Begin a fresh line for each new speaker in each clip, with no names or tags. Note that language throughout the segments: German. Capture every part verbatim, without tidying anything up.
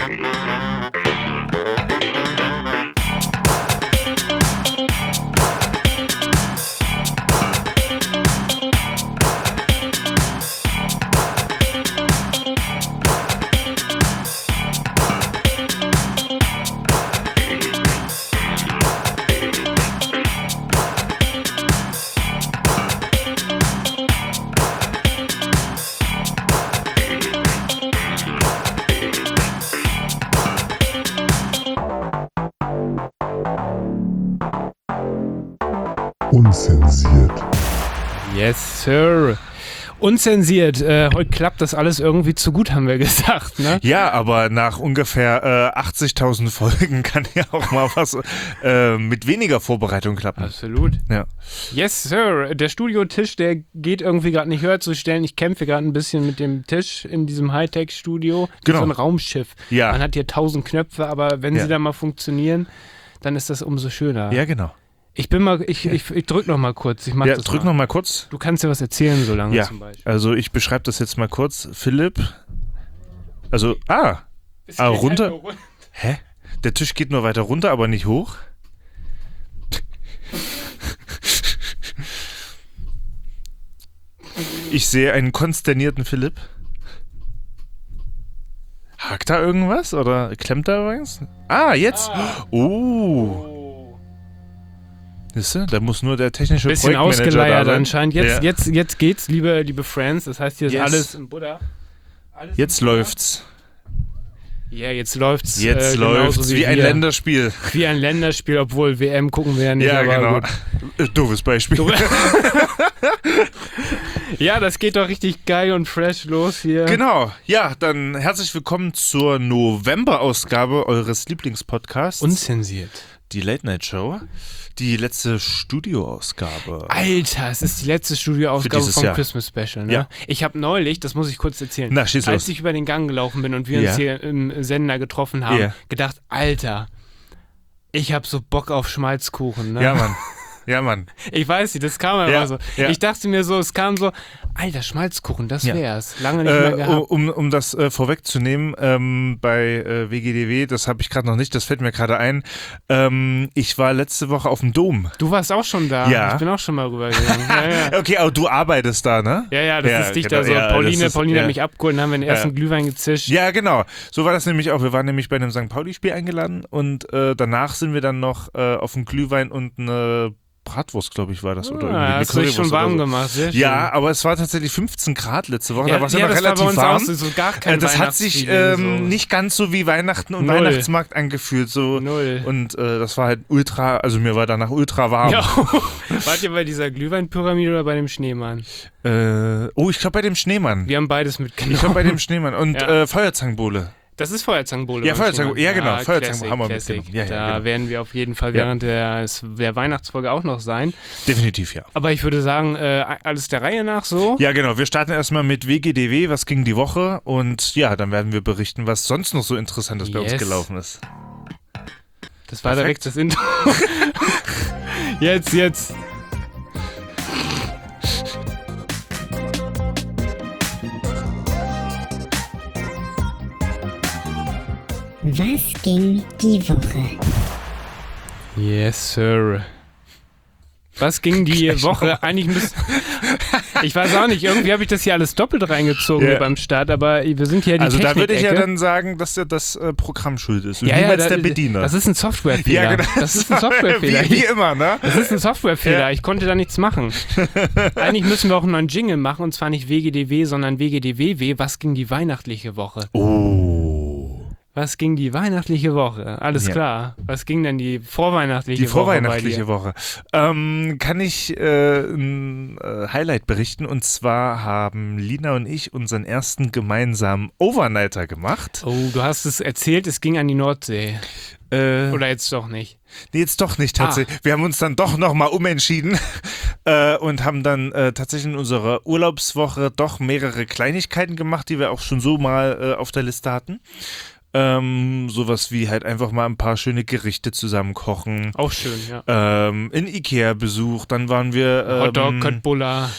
Unzensiert.
Yes, Sir. Unzensiert. Äh, heute klappt das alles irgendwie zu gut, haben wir gesagt, ne?
Ja, aber nach ungefähr äh, achtzigtausend Folgen kann ja auch mal was äh, mit weniger Vorbereitung klappen.
Absolut.
Ja.
Yes, Sir. Der Studiotisch, der geht irgendwie gerade nicht höher zu stellen. Ich kämpfe gerade ein bisschen mit dem Tisch in diesem Hightech-Studio.
Genau.
So ein Raumschiff.
Ja.
Man hat hier tausend Knöpfe, aber wenn
Ja.
sie dann mal funktionieren, dann ist das umso schöner.
Ja, genau.
Ich bin mal, ich, ich, ich drück noch mal kurz. Ich mach
Ja,
das
drück
mal.
noch mal kurz.
Du kannst dir was erzählen so lange
Ja,
zum Beispiel.
also ich beschreibe das jetzt mal kurz. Philipp, also, ah,
Es
ah
geht
runter.
halt nur runter.
Hä? Der Tisch geht nur weiter runter, aber nicht hoch? Ich sehe einen konsternierten Philipp. Hakt da irgendwas oder klemmt da irgendwas? Ah, jetzt.
Ah.
Oh.
Oh.
Siehst du, da muss nur der technische
Bisschen
Projektmanager
ausgeleiert
da sein.
anscheinend. Jetzt,
Ja.
jetzt, jetzt geht's, liebe, liebe Friends. Das heißt, hier ist
Yes.
alles im Buddha. Alles
Jetzt
im Buddha.
läuft's.
Ja, yeah, jetzt läuft's.
Jetzt
äh, genauso
läuft's wie ein
wir.
Länderspiel.
Wie ein Länderspiel, obwohl W M gucken wir ja nicht.
Ja,
aber
genau.
Gut.
Doofes Beispiel.
Du- Ja, das geht doch richtig geil und fresh los hier.
Genau. Ja, dann herzlich willkommen zur November-Ausgabe eures Lieblingspodcasts.
Unzensiert.
Die Late Night Show. Die letzte Studioausgabe.
Alter, es ist die letzte
Für
Studioausgabe
dieses
vom
Jahr.
Christmas Special, ne?
Ja.
Ich habe neulich, das muss ich kurz erzählen,
Na, schieß
als
los.
ich über den Gang gelaufen bin und wir uns
Ja.
hier im Sender getroffen haben,
Ja.
gedacht, Alter, ich habe so Bock auf Schmalzkuchen, ne?
Ja, Mann. Ja, Mann.
Ich weiß nicht, das kam einfach
Ja,
so.
ja.
Ich dachte mir so, es kam so, Alter, Schmalzkuchen, das
Ja.
wär's. Lange nicht mehr
Äh,
gehabt.
um, um das äh, vorwegzunehmen, ähm, bei äh, W G D W, das habe ich gerade noch nicht, das fällt mir gerade ein. Ähm, ich war letzte Woche auf dem Dom.
Du warst auch schon da.
Ja.
Ich bin auch schon mal rübergegangen. Ja, ja.
Okay, aber du arbeitest da, ne?
Ja, ja, das
Ja,
ist dicht
genau,
da so.
ja,
Pauline,
das ist-
Pauline
ja.
hat mich abgeholt und haben wir den ersten
Ja.
Glühwein gezischt.
Ja, genau. So war das nämlich auch. Wir waren nämlich bei einem Sankt Pauli-Spiel eingeladen und äh, danach sind wir dann noch äh, auf einen Glühwein und eine Bratwurst, glaube ich, war das. Oder irgendwie
Ah,
eine
hast du dich schon
Currywurst oder
warm
so.
gemacht, sehr schön.
Ja, aber es war tatsächlich fünfzehn Grad letzte Woche.
ja,
da war es ja,
ja,
noch
das
relativ
war bei uns
warm.
auch so, so gar kein
Äh, das hat sich
Weihnachtsfeeling,
ähm,
so.
nicht ganz so wie Weihnachten und
Null.
Weihnachtsmarkt angefühlt. So.
Null.
Und äh, das war halt ultra, also mir war danach ultra warm.
Ja. Wart ihr bei dieser Glühweinpyramide oder bei dem Schneemann?
Äh, oh, ich glaube bei dem Schneemann.
Wir haben beides mitgenommen.
Ich glaube bei dem Schneemann. Und
Ja.
äh, Feuerzangenbowle.
Das ist Feuerzangenbowle.
Ja,
beim
Feuerzangen-
Schneemann.
ja, genau,
Ah,
Feuerzangen
Classic,
haben wir
Classic.
mitgenommen. Ja, ja,
da
genau.
werden wir auf jeden Fall
Ja.
während der, der Weihnachtsfolge auch noch sein.
Definitiv, ja.
Aber ich würde sagen, äh, alles der Reihe nach so.
Ja, genau. Wir starten erstmal mit W G D W, was ging die Woche? Und ja, dann werden wir berichten, was sonst noch so Interessantes bei uns
Yes.
gelaufen ist.
Das war
Perfekt.
direkt das Intro. Jetzt, jetzt.
Was ging die Woche?
Yes, Sir. Was ging die Woche? Eigentlich müsste. Ich weiß auch nicht, irgendwie habe ich das hier alles doppelt reingezogen
Ja.
hier beim Start, aber wir sind hier die
Also da würde ich ja
Technik-Ecke.
dann sagen, dass ja das äh, Programm schuld ist. Und
ja, ja,
niemals
da-
der Bediener.
Das ist ein Softwarefehler.
ja, genau.
Das ist ein Softwarefehler.
wie, wie immer, ne?
Das ist ein Softwarefehler.
Ja.
Ich konnte da nichts machen. Eigentlich müssen wir auch einen neuen Jingle machen, und zwar nicht W G D W, sondern W G D W W. Was ging die weihnachtliche Woche?
Oh.
Was ging die weihnachtliche Woche? Alles
Ja.
klar. Was ging denn die vorweihnachtliche
Die
Woche bei
vorweihnachtliche
dir?
Woche. Ähm, kann ich äh, ein äh, Highlight berichten? Und zwar haben Lina und ich unseren ersten gemeinsamen Overnighter gemacht.
Oh, du hast es erzählt, es ging an die Nordsee.
Äh,
Oder jetzt doch nicht?
Nee, jetzt doch nicht tatsächlich. Wir haben uns dann doch nochmal umentschieden äh, und haben dann äh, tatsächlich in unserer Urlaubswoche doch mehrere Kleinigkeiten gemacht, die wir auch schon so mal äh, auf der Liste hatten. Ähm, sowas wie halt einfach mal ein paar schöne Gerichte zusammen kochen.
Auch schön, ja.
Ähm, in Ikea Besuch, dann waren wir ähm,
Hotdog, Köttbullar.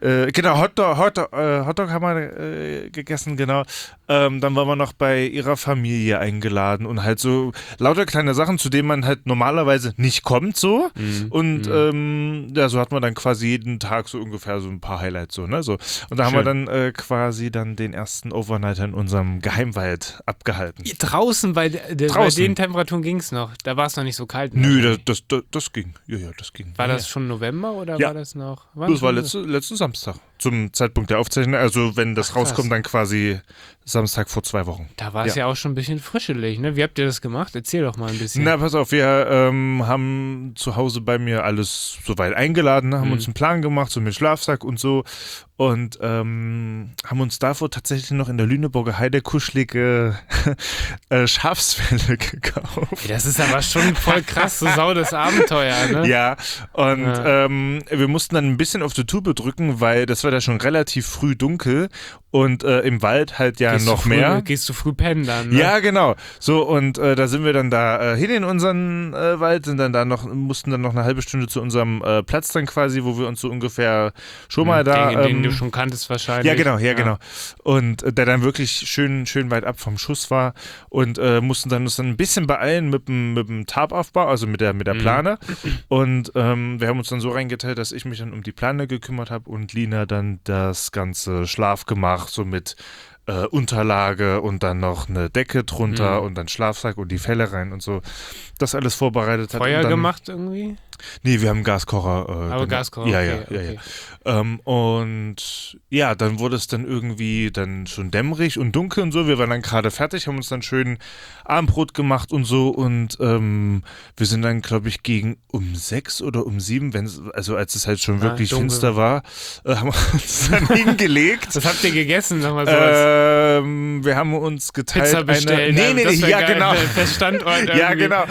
Äh, genau, Hotdog, Hotdog, äh, Hotdog haben wir äh, gegessen, genau. Ähm, dann waren wir noch bei ihrer Familie eingeladen und halt so lauter kleine Sachen, zu denen man halt normalerweise nicht kommt so.
Mhm.
Und
mhm.
ähm, ja, so hat man dann quasi jeden Tag so ungefähr so ein paar Highlights so, ne? So. Und da haben wir dann äh, quasi dann den ersten Overnighter in unserem Geheimwald abgehalten.
Draußen, bei, de, de,
Draußen.
bei den Temperaturen ging es noch. Da war es noch nicht so kalt.
Nö, das, das, das, das ging. Ja, ja, das ging.
War
ja,
das schon November oder
ja.
war das noch?
Das war letzte, letzten Samstag. Zum Zeitpunkt der Aufzeichnung. Also wenn das
Ach, krass.
rauskommt, dann quasi Samstag vor zwei Wochen.
Da war es ja.
Ja.
ja auch schon ein bisschen frischelig, ne? Wie habt ihr das gemacht? Erzähl doch mal ein bisschen.
Na, pass auf, wir ähm, haben zu Hause bei mir alles soweit eingeladen, haben
Mhm.
uns einen Plan gemacht, so mit Schlafsack und so. Und ähm, haben uns davor tatsächlich noch in der Lüneburger Heide kuschelige äh, Schafsfelle gekauft.
Ey, das ist aber schon voll krass, so sau das Abenteuer, ne?
Ja, und
Ja.
Ähm, wir mussten dann ein bisschen auf die Tube drücken, weil das war da schon relativ früh dunkel und äh, im Wald halt ja
Gehst
noch
du früh,
mehr.
Gehst du früh pennen dann, ne?
Ja, genau. So, und äh, da sind wir dann da äh, hin in unseren äh, Wald, sind dann da noch, mussten dann noch eine halbe Stunde zu unserem äh, Platz dann quasi, wo wir uns so ungefähr schon mal da.
Den, den
ähm,
du schon kanntest wahrscheinlich.
ja, genau, ja, genau. Und äh, der dann wirklich schön, schön weit ab vom Schuss war und äh, mussten dann uns dann ein bisschen beeilen mit dem, mit dem Tarpaufbau, also mit der, mit der
Mhm.
Plane. Und ähm, wir haben uns dann so reingeteilt, dass ich mich dann um die Plane gekümmert habe und Lina dann das ganze Schlafgemach so mit äh, Unterlage und dann noch eine Decke drunter
Mhm.
und dann Schlafsack und die Felle rein und so. Das alles vorbereitet hat.
Feuer
und dann,
gemacht irgendwie?
Nee, wir haben einen Gaskocher. Äh,
Aber
genau.
Gaskocher,
Ja,
okay,
ja, ja,
okay.
ja. Ähm, und ja, dann wurde es dann irgendwie dann schon dämmerig und dunkel und so. Wir waren dann gerade fertig, haben uns dann schön Abendbrot gemacht und so. Und ähm, wir sind dann, glaube ich, gegen um sechs oder um sieben, wenn's, also als es halt schon
Ah,
wirklich
dunkel.
finster war, äh, haben wir uns dann hingelegt.
Was habt ihr gegessen? Sag mal so als
Ähm, wir haben uns geteilt.
Pizza bestellen.
Eine, nee, nee,
das
nee,
wär
ja,
geil,
genau.
Der Standort
Ja,
irgendwie.
genau.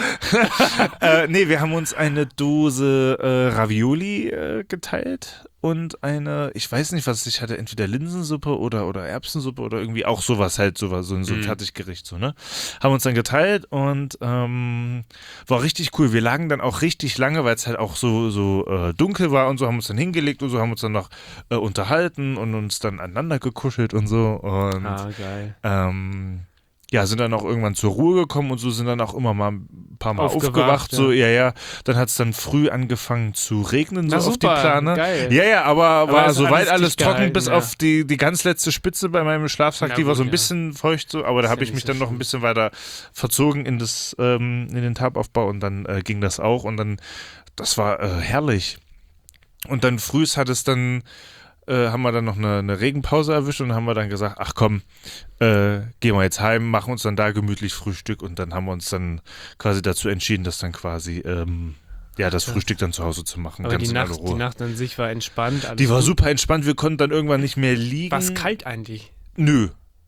äh, nee, wir haben uns eine Dose äh, Ravioli äh, geteilt und eine, ich weiß nicht, was ich hatte, entweder Linsensuppe oder, oder Erbsensuppe oder irgendwie auch sowas halt, sowas, so ein, so ein
Mhm.
Fertiggericht, so, ne? Haben uns dann geteilt und ähm, war richtig cool. Wir lagen dann auch richtig lange, weil es halt auch so, so äh, dunkel war und so, haben uns dann hingelegt und so, haben uns dann noch äh, unterhalten und uns dann aneinander gekuschelt und so und
Ah, geil.
ähm, ja, sind dann auch irgendwann zur Ruhe gekommen und so, sind dann auch immer mal ein paar Mal
Aufgewacht,
aufgewacht.
ja.
So, ja, ja. Dann hat es dann früh angefangen zu regnen, so
Na,
auf die
super,
Plane.
geil.
Ja, ja, aber,
Aber
war
ist
soweit
alles
alles
dicht
trocken,
gehalten,
bis
ja.
auf die, die ganz letzte Spitze bei meinem Schlafsack,
Na
die war
gut,
so ein
ja.
bisschen feucht, so, aber da
Ist
habe
ja
ich
nicht
mich
so
dann noch
schlimm.
ein bisschen weiter verzogen in, das, ähm, in den Tarpaufbau und dann äh, ging das auch und dann, das war äh, herrlich. Und dann frühs hat es dann äh, haben wir dann noch eine, eine Regenpause erwischt und haben wir dann gesagt, ach komm, äh, gehen wir jetzt heim, machen uns dann da gemütlich Frühstück und dann haben wir uns dann quasi dazu entschieden, das dann quasi, ähm, ja, das
Ja.
Frühstück dann zu Hause zu machen.
Aber
ganz
die
in aller
Nacht,
Ruhe.
die Nacht an sich war entspannt. alles
Die war
gut.
super entspannt, wir konnten dann irgendwann nicht mehr liegen.
War es kalt eigentlich?
Nö.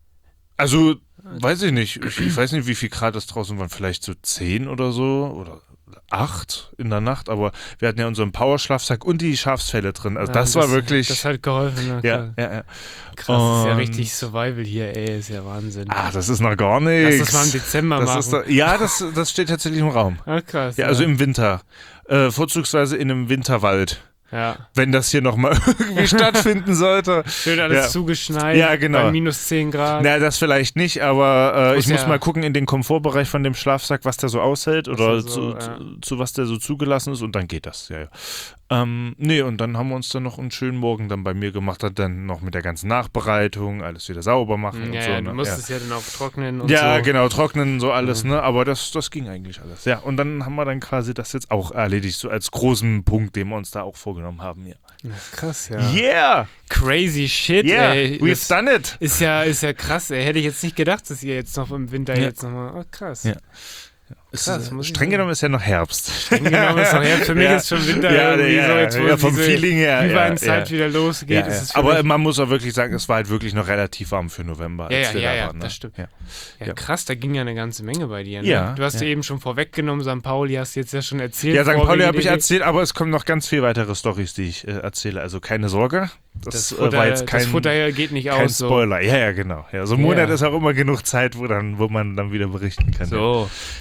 Also, weiß ich nicht. Ich, ich weiß nicht, wie viel Grad es draußen waren. Vielleicht so zehn oder so oder acht in der Nacht. Aber wir hatten ja unseren Powerschlafsack und die Schafsfelle drin. Also
Ja,
das, war wirklich...
Das hat geholfen. Na,
ja,
klar.
ja, ja.
Krass, ist ja
Und-
richtig Survival hier, ey, ist ja Wahnsinn.
Ah, das ist noch gar
Lass
nichts.
das mal im Dezember
Das
machen.
ist da, ja, das, das steht tatsächlich im Raum.
ah, krass.
Ja, also im Winter. Äh, vorzugsweise in einem Winterwald.
ja.
Wenn das hier nochmal irgendwie stattfinden sollte.
Schön alles
Ja.
zugeschneit.
Ja, genau.
Bei minus zehn Grad.
Na, das vielleicht nicht, aber äh,
Muss
ich muss
ja-
mal gucken in den Komfortbereich von dem Schlafsack, was der so aushält oder
er so,
zu,
ja.
zu, zu was der so zugelassen ist und dann geht das. Ja, ja. Ähm, nee, und dann haben wir uns dann noch einen schönen Morgen dann bei mir gemacht, hat dann noch mit der ganzen Nachbereitung, alles wieder sauber machen und
ja,
so.
ja,
ne?
du musst es ja dann auch trocknen und
Ja,
so.
genau, trocknen, so alles,
Mhm.
ne? Aber das, das ging eigentlich alles. Ja, und dann haben wir dann quasi das jetzt auch erledigt, so als großen Punkt, den wir uns da auch vorgenommen haben, ja.
Ja, krass, ja.
Yeah!
Crazy shit,
Yeah!
ey.
We've
Das
done it!
ist ja, ist ja krass, ey. Hätte ich jetzt nicht gedacht, dass ihr jetzt noch im Winter
Ja.
jetzt nochmal. Oh, krass.
Ja. Ist,
Krass,
äh,
muss ich
streng
sagen.
genommen ist ja noch Herbst.
Streng genommen ist noch Herbst. Für mich
Ja.
ist schon Winter
Ja,
irgendwie
ja,
so, jetzt wo
ja, vom
diese
Feeling her, ja,
Glühweinzeit
ja.
wieder losgeht.
Ja,
ist
ja.
es für
Aber
mich,
man muss auch wirklich sagen, es war halt wirklich noch relativ warm für November.
Ja,
als
ja,
wir
ja,
da
ja,
waren, ne?
das stimmt.
Ja.
ja,
ja.
krass, da ging ja eine ganze Menge bei dir. Ne?
Ja,
Du hast
ja.
ja eben schon vorweggenommen, Sankt Pauli hast du jetzt ja schon erzählt.
Ja, Sankt
vor
Pauli
wegen
habe ich
der-
erzählt, aber es kommen noch ganz viele weitere Storys, die ich äh, erzähle. Also keine Sorge. Das,
Das
äh,
Futter,
war jetzt kein,
das Futter geht nicht
kein
aus. So.
Spoiler. Ja, ja, genau. Ja, so ein Monat
Ja.
ist auch immer genug Zeit, wo, dann, wo man dann wieder berichten kann.
So.
Ja.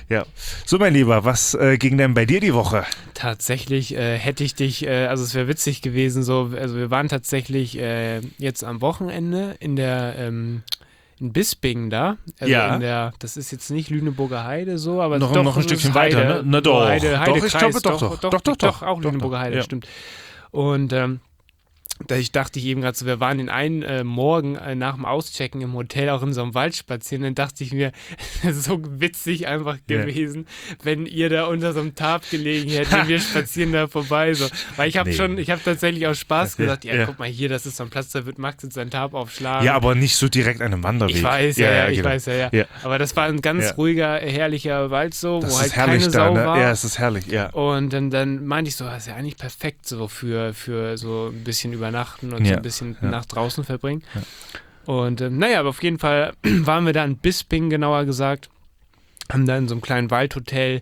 So, mein Lieber, was äh, ging denn bei dir die Woche?
Tatsächlich äh, hätte ich dich, äh, also es wäre witzig gewesen, so, also wir waren tatsächlich äh, jetzt am Wochenende in der, ähm, in Bisping da. Also
Ja.
in der, das ist jetzt nicht Lüneburger Heide so, aber
Noch-
doch,
noch ein
es ist
Stückchen
Heide,
weiter, ne? Na doch.
Heide,
Doch,
Heidekreis,
ich glaube, doch, doch.
doch,
Doch, doch, doch.
auch
Doch,
Lüneburger
doch,
Heide,
ja.
stimmt. Und ähm, da ich dachte ich eben gerade so, wir waren den einen äh, Morgen äh, nach dem Auschecken im Hotel auch in so einem Wald spazieren, dann dachte ich mir, das ist so witzig einfach
Ja.
gewesen, wenn ihr da unter so einem Tarp gelegen hättet und wir spazieren da vorbei. So. Weil ich habe
Nee.
schon, ich habe tatsächlich aus Spaß
Ja,
gesagt, ja,
ja.
guck mal hier, das ist so ein Platz, da wird Max jetzt sein Tarp aufschlagen.
Ja, aber nicht so direkt an einem Wanderweg.
Ich weiß, ja, ja, ich
genau.
weiß, ja, ja,
Ja.
Aber das war ein ganz
Ja.
ruhiger, herrlicher Wald so,
Das
wo
ist
halt
herrlich
keine
da,
Sau
ne?
war.
Ja, es ist herrlich, ja.
Und dann, dann meinte ich so, das ist ja eigentlich perfekt so für, für so ein bisschen übernachten und so
Ja,
ein bisschen
ja.
Nacht draußen verbringen. Und ähm, naja, aber auf jeden Fall waren wir da in Bisping, genauer gesagt, haben da in so einem kleinen Waldhotel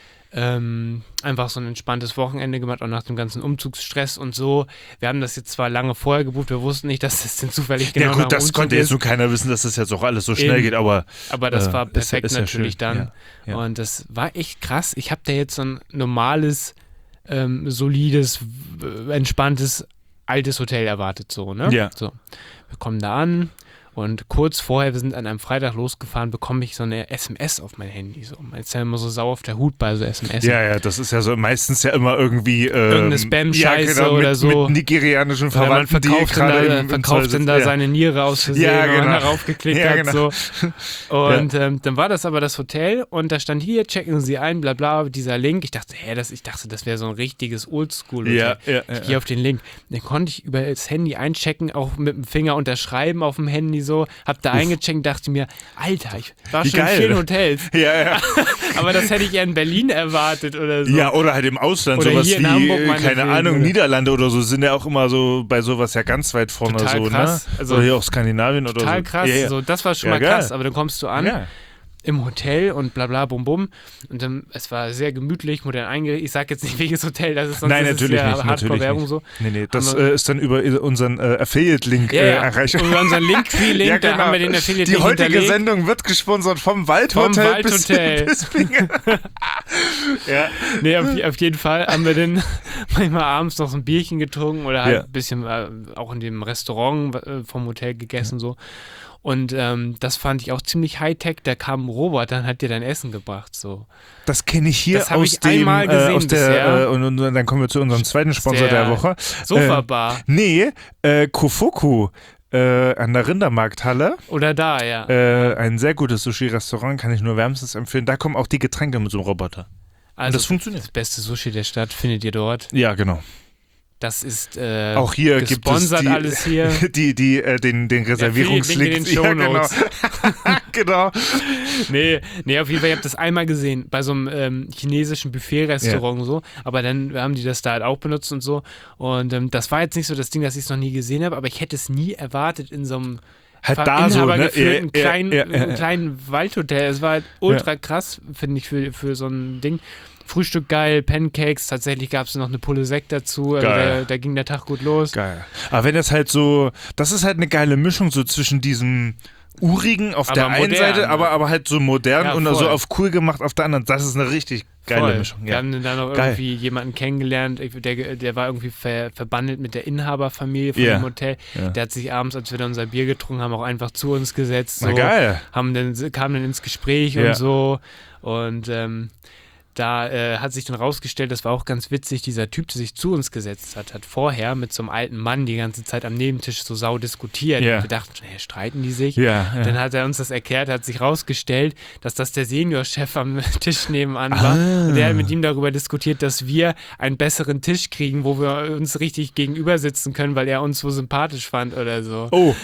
ähm, einfach so ein entspanntes Wochenende gemacht, auch nach dem ganzen Umzugsstress und so. Wir haben das jetzt zwar lange vorher gebucht, wir wussten nicht, dass das denn zufällig genau
Ja
nach
gut,
dem
das
Umzug
konnte
ist.
jetzt nur keiner wissen, dass das jetzt auch alles so schnell
Eben.
geht, aber
Aber das
äh,
war
ist ja-
perfekt
ist ja
natürlich
schön.
dann.
Ja, ja.
Und das war echt krass. Ich habe da jetzt so ein normales, ähm, solides, w- entspanntes, altes Hotel erwartet, so, ne?
Ja.
So. Wir kommen da an und kurz vorher, wir sind an einem Freitag losgefahren, bekomme ich so eine S M S auf mein Handy. So. Man ist ja immer so sauer auf der Hut bei so S M S.
Ja, ja, das ist ja so meistens ja immer irgendwie ähm,
Irgendeine Spam-Scheiße
ja, genau,
oder
mit,
so.
Mit nigerianischen
Oder man
Verwandten, die
verkauft dann
gerade
da,
im, im
verkauft
Zoll
dann da
sitzen.
seine Niere aus Versehen,
Ja,
wenn man
genau.
darauf geklickt
Ja,
hat.
genau.
So. Und ähm, dann war das aber das Hotel und da stand hier, checken Sie ein, bla bla, dieser Link. Ich dachte, hä, das, ich dachte, das wäre so ein richtiges Oldschool-Hotel.
Ja, ja, ja,
Ich gehe auf den Link. Dann konnte ich über das Handy einchecken, auch mit dem Finger unterschreiben auf dem Handy so. Hab da eingecheckt, dachte mir, Alter, ich war
Wie
schon in
geil.
vielen Hotels.
Ja, ja.
Aber das hätte ich eher in Berlin erwartet oder so.
Ja, oder halt im Ausland,
Oder
sowas
hier in
wie,
Hamburg
äh,
meinetwegen,
keine Ahnung,
oder?
Niederlande oder so sind ja auch immer so bei sowas ja ganz weit vorne
Total
so,
krass.
ne?
Also
oder hier auch Skandinavien oder so.
Total krass.
Ja, ja.
So, das war schon
Ja,
mal
geil.
krass. Aber dann kommst du an.
Ja.
Im Hotel und bla bla bum bum. Und dann, es war sehr gemütlich, modern eingerichtet. Ich sag jetzt nicht welches Hotel, das ist sonst
Nein,
ist es
natürlich
ja
nicht. Natürlich
Hardcore-Werbung
nicht.
so.
Nee, nee, das
Haben wir-
äh, ist dann über unseren äh, Affiliate-Link
Ja,
äh,
ja.
erreichbar.
Und über unseren Linktree-Link,
Ja,
da
genau.
haben wir den Affiliate-Link
Die heutige
hinterlegt.
Sendung wird gesponsert vom Waldhotel.
Vom Waldhotel.
Bis, bis ja.
Nee, auf, auf jeden Fall haben wir dann manchmal abends noch so ein Bierchen getrunken oder halt
Ja.
ein bisschen äh, auch in dem Restaurant äh, vom Hotel gegessen so. Und ähm, das fand ich auch ziemlich Hightech. Da kam Robert, dann hat dir dein Essen gebracht. So.
Das kenne ich hier
Das hab
aus
ich
dem,
einmal
äh,
gesehen
aus der,
bisher.
äh, und, und dann kommen wir zu unserem zweiten Sponsor der,
Der
Woche.
Sofa-Bar.
Äh, nee, äh, Kofuku äh, an der Rindermarkthalle.
Oder da, ja.
Äh, ein sehr gutes Sushi-Restaurant, kann ich nur wärmstens empfehlen. Da kommen auch die Getränke mit so einem Roboter.
Also
das funktioniert.
Das beste Sushi der Stadt findet ihr dort.
Ja, genau.
Das ist äh,
Auch hier gibt es
gesponsert
die,
alles hier.
die, die, äh, den, den Reservierungslink.
in den
Ja, genau.
Shownotes.
genau.
Nee, nee, auf jeden Fall, ich habe das einmal gesehen, bei so einem ähm, chinesischen Buffet-Restaurant so, aber dann haben die das da halt auch benutzt und so und ähm, das war jetzt nicht so das Ding, dass ich es noch nie gesehen habe, aber ich hätte es nie erwartet in so einem
Halt da so, ne?
inhabergeführten
Ja, ja,
kleinen,
ja, ja, ja.
kleinen Waldhotel. Es war halt ultra krass, finde ich, für, für so ein Ding. Frühstück geil, Pancakes, tatsächlich gab es noch eine Pulle Sekt dazu, also
Geil.
da, da ging der Tag gut los.
Geil. Aber wenn das halt so, das ist halt eine geile Mischung so zwischen diesem Urigen auf
Aber
der einen
modern,
Seite,
ne?
aber, aber halt so modern
Ja,
und
voll.
so auf cool gemacht auf der anderen. Das ist eine richtig geile
Voll.
Mischung.
Wir
Ja.
haben dann noch
Geil.
irgendwie jemanden kennengelernt, ich- der, der war irgendwie ver, verbandelt mit der Inhaberfamilie von
Ja.
dem Hotel.
Ja.
Der hat sich abends, als wir dann unser Bier getrunken haben, auch einfach zu uns gesetzt. So,
Na geil.
haben dann, kam dann ins Gespräch
Ja.
und so. Und ähm, da äh, hat sich dann rausgestellt, das war auch ganz witzig, dieser Typ, der sich zu uns gesetzt hat, hat vorher mit so einem alten Mann die ganze Zeit am Nebentisch so sau diskutiert.
Ja.
Wir dachten, hey, streiten die sich?
Ja, ja.
Dann hat er uns das erklärt, hat sich rausgestellt, dass das der Seniorchef am Tisch nebenan war.
Ah.
Und der hat mit ihm darüber diskutiert, dass wir einen besseren Tisch kriegen, wo wir uns richtig gegenüber sitzen können, weil er uns so sympathisch fand oder so.
Oh.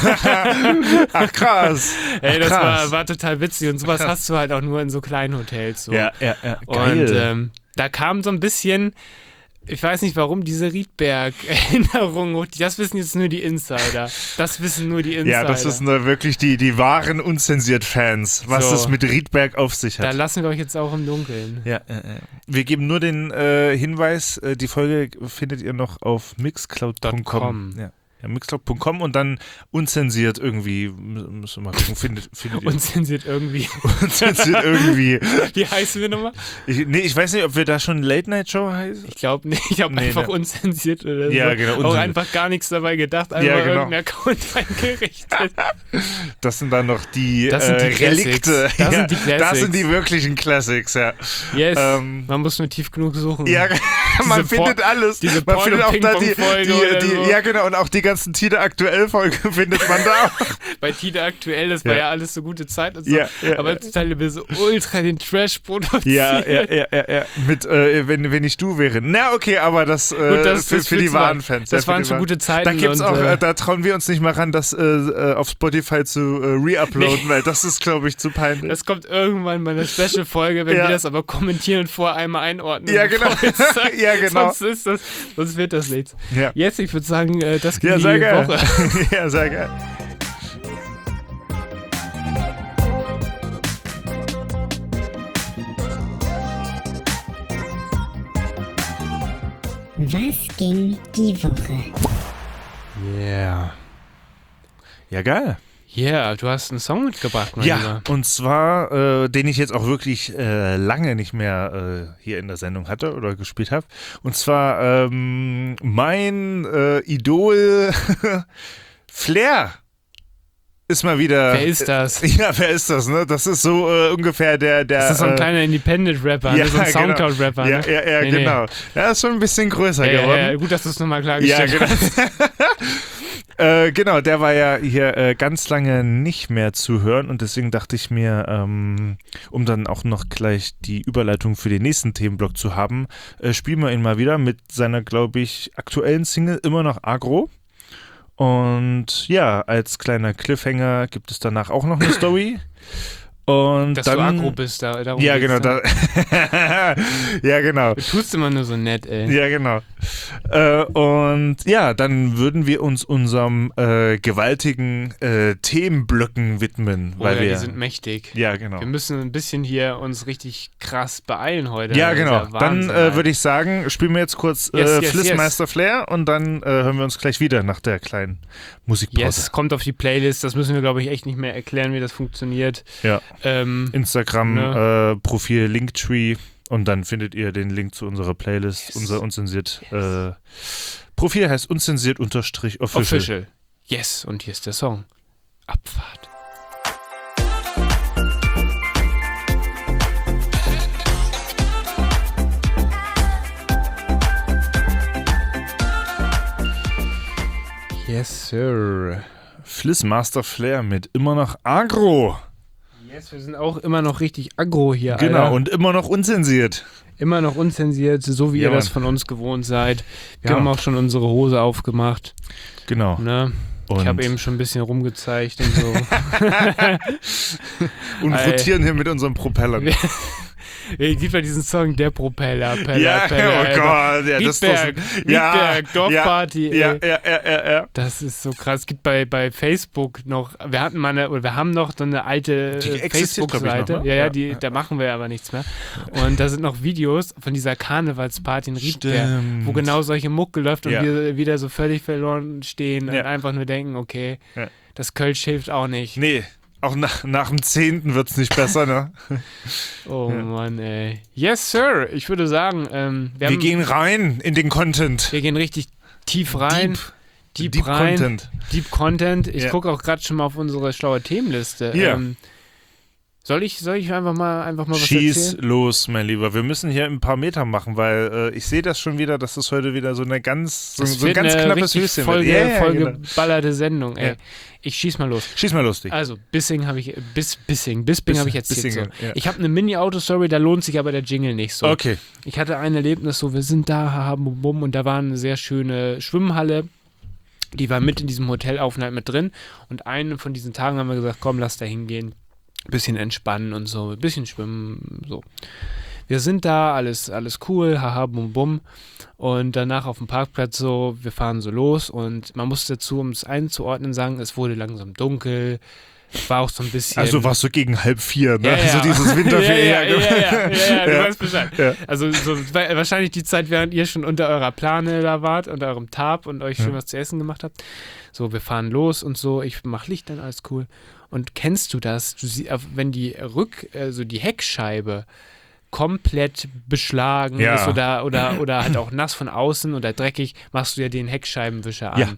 Ach krass.
Ey, das
krass.
war, war total witzig und sowas hast du halt auch nur in so kleinen Hotels. So.
Ja, ja, ja.
Und
Geil.
ähm, da kam so ein bisschen, ich weiß nicht warum, diese Riedberg-Erinnerung hoch. Das wissen jetzt nur die Insider. Das wissen nur die Insider.
ja, das sind da wirklich die, die wahren Unzensiert-Fans, was
So.
es mit Riedberg auf sich
Da
hat.
lassen wir euch jetzt auch im Dunkeln.
Ja, äh, äh. Wir geben nur den äh, Hinweis, äh, die Folge findet ihr noch auf mixcloud punkt com.
.com.
Ja. Ja, mixcloud punkt com und dann unzensiert irgendwie, müssen wir mal gucken, findet, findet ihr.
Unzensiert irgendwie.
Unzensiert irgendwie.
Wie heißen wir nochmal?
Ich, nee, ich weiß nicht, ob wir da schon Late-Night-Show heißen.
Ich glaube nicht, ich habe
Nee,
einfach
ne.
unzensiert oder so.
Ja, genau,
Auch
unzensiert.
einfach gar nichts dabei gedacht, einfach
Ja, genau.
irgendein Account eingerichtet.
Das sind dann noch die,
Das sind die
äh,
Classics.
Relikte.
Das
ja,
sind die Classics.
Das sind die wirklichen Classics, ja.
Yes,
Ähm,
man muss nur tief genug suchen.
Ja, man
Diese
findet
Por-
alles.
diese
Man findet auch da die,
Porno-Ping-Pong-Folge
die,
oder
die
so.
ja genau, und auch die ganzen Tide aktuell Folgen findet man da auch.
Bei Tide aktuell, das
Ja.
war ja alles so gute Zeit und so.
Ja, ja,
aber
ja.
jetzt teilen wir so ultra den Trash produziert.
Ja, ja, ja, ja, ja. Mit, äh, wenn, wenn ich du wäre. Na, okay, aber das, äh,
Gut, das-
für,
das
für die
wird's mal.
wahren Fans.
Das
ja, für
waren
die
schon
wahren-
gute Zeiten
Da gibt's
und,
auch,
äh,
äh, da trauen wir uns nicht mal ran, das äh, äh, auf Spotify zu äh, re-uploaden,
Nee.
weil das ist, glaube ich, zu peinlich.
Das kommt irgendwann bei einer Special-Folge, wenn
Ja.
wir das aber kommentieren und vorher einmal einordnen.
Ja, genau.
bevor wir es sagen.
Ja, genau.
Sonst, ist das, sonst wird das nichts.
Ja,
Jetzt, ich würde sagen, äh, das geht
ja
die
sehr geil.
Woche.
Ja, sehr geil.
Was ging die Woche?
Yeah. Ja, geil.
Ja, yeah, du hast einen Song mitgebracht, mein
Ja,
Lieber.
und zwar, äh, den ich jetzt auch wirklich äh, lange nicht mehr äh, hier in der Sendung hatte oder gespielt habe. Und zwar ähm, mein äh, Idol Flair ist mal wieder.
Wer ist das?
Äh, ja, wer ist das, ne? Das ist so äh, ungefähr der, der.
Das ist so ein
äh,
kleiner Independent-Rapper,
ja,
ne? so ein
genau.
Soundcloud-Rapper.
Ja,
ne?
ja, ja,
Nee, nee.
genau. Ja, ist schon ein bisschen größer
Ja,
geworden.
ja, ja, gut, dass du es nochmal
Ja,
klargestellt
genau.
hast.
äh, genau, der war ja hier äh, ganz lange nicht mehr zu hören und deswegen dachte ich mir, ähm, um dann auch noch gleich die Überleitung für den nächsten Themenblock zu haben, äh, spielen wir ihn mal wieder mit seiner, glaube ich, aktuellen Single Immer noch Agro. Und ja, als kleiner Cliffhanger gibt es danach auch noch eine Story. Und
Dass
dann,
du aggro bist, da, darum
Ja,
geht's
genau.
dann.
Da, ja, genau.
Du tust immer nur so nett, ey.
Ja, genau. Äh, und ja, dann würden wir uns unserem äh, gewaltigen äh, Themenblöcken widmen.
Oh
weil
ja,
wir,
die sind mächtig.
ja, genau.
Wir müssen ein bisschen hier uns richtig krass beeilen heute.
Ja,
Das ist
genau. Dann
Wahnsinn,
äh,
Alter.
würde ich sagen, spielen wir jetzt kurz äh,
Yes, yes,
Flissmeister Flair und dann äh, hören wir uns gleich wieder nach der kleinen Musikpause.
Yes, kommt auf die Playlist. Das müssen wir, glaube ich, echt nicht mehr erklären, wie das funktioniert.
Ja.
Ähm,
Instagram,
Ne.
äh, Profil, Linktree und dann findet ihr den Link zu unserer Playlist,
Yes.
unser unzensiert äh, Profil heißt unzensiert unterstrich official.
official. Yes, und hier ist der Song. Abfahrt. Yes, sir.
Flissmaster Flair mit immer noch Agro.
Yes, wir sind auch immer noch richtig aggro hier,
Genau,
Alter.
und immer noch unzensiert.
Immer noch unzensiert, so wie
Ja,
ihr das
Mann.
von uns gewohnt seid. Wir
Genau.
haben auch schon unsere Hose aufgemacht.
Genau.
Ne?
Und,
Ich habe eben schon ein bisschen rumgezeigt und so.
und
Ey.
rotieren hier mit unseren Propellern.
Es gibt ja diesen Song, der Propeller, Peller,
Ja,
Peller.
oh
Alter.
Gott, ja, das ist doch
Riedberg,
so, ja,
Riedberg, Dorfparty, ey.
ja, ja, ja, ja, ja.
Das ist so krass. Es gibt bei, bei Facebook noch, wir hatten mal eine, oder wir haben noch so eine alte
Die
äh,
existiert, glaub ich, noch,
Facebook-Seite.
ne?
Ja, ja,
Ja,
die,
ja.
da machen wir aber nichts mehr. Und da sind noch Videos von dieser Karnevalsparty in Riedberg,
Stimmt.
wo genau solche Mucke läuft und
Ja.
wir wieder so völlig verloren stehen und
Ja.
einfach nur denken, okay,
Ja.
das Kölsch hilft auch nicht.
Nee, auch nach, nach dem zehnten wird es nicht besser, ne?
Oh
Ja.
Mann, ey. Yes, Sir. Ich würde sagen, ähm, wir,
Wir
haben,
gehen rein in den Content.
wir gehen richtig tief rein. Deep,
Deep
rein.
Content.
Deep Content. Ich
Ja.
gucke auch gerade schon mal auf unsere schlaue Themenliste.
Ja.
Ähm, soll ich, soll ich einfach mal, einfach mal was
Schieß
erzählen?
los, mein Lieber. Wir müssen hier ein paar Meter machen, weil äh, ich sehe das schon wieder, dass es heute wieder so eine ganz, so,
Das
so ein
wird
ganz
eine
knappes
richtig
Höschen
voll,
wird. Ja, ja,
voll
genau.
geballerte Sendung, ey.
Ja.
Ich schieß mal los.
Schieß mal lustig.
Also, Bissing habe ich, Bis, Bissing, Bisping
Bis-
habe ich erzählt.
Bissingen,
So.
ja.
Ich habe eine Mini-Auto-Story, da lohnt sich aber der Jingle nicht so.
Okay.
Ich hatte ein Erlebnis, so, wir sind da, haha, bum, bum, und da war eine sehr schöne Schwimmhalle. Die war mit in diesem Hotelaufenthalt mit drin. Und einen von diesen Tagen haben wir gesagt, komm, lass da hingehen. Bisschen entspannen und so, ein bisschen schwimmen, so. Wir sind da, alles, alles cool, haha, bum, bum. Und danach auf dem Parkplatz so, wir fahren so los und man muss dazu, um es einzuordnen, sagen, es wurde langsam dunkel. war auch so ein bisschen...
Also warst du gegen halb vier, ne?
Ja, ja.
So dieses Winterferien.
ja, ja, ja, ja, ja, ja, du
Ja.
weißt Bescheid.
Ja.
Also so, wahrscheinlich die Zeit, während ihr schon unter eurer Plane da wart, unter eurem Tarp und euch schön
Ja.
was zu essen gemacht habt. So, wir fahren los und so, ich mach Licht dann, alles cool. Und kennst du das? Du sie, wenn die Rück, also die Heckscheibe komplett beschlagen
Ja.
ist oder, oder, oder halt auch nass von außen oder dreckig, machst du ja den Heckscheibenwischer an.
Ja.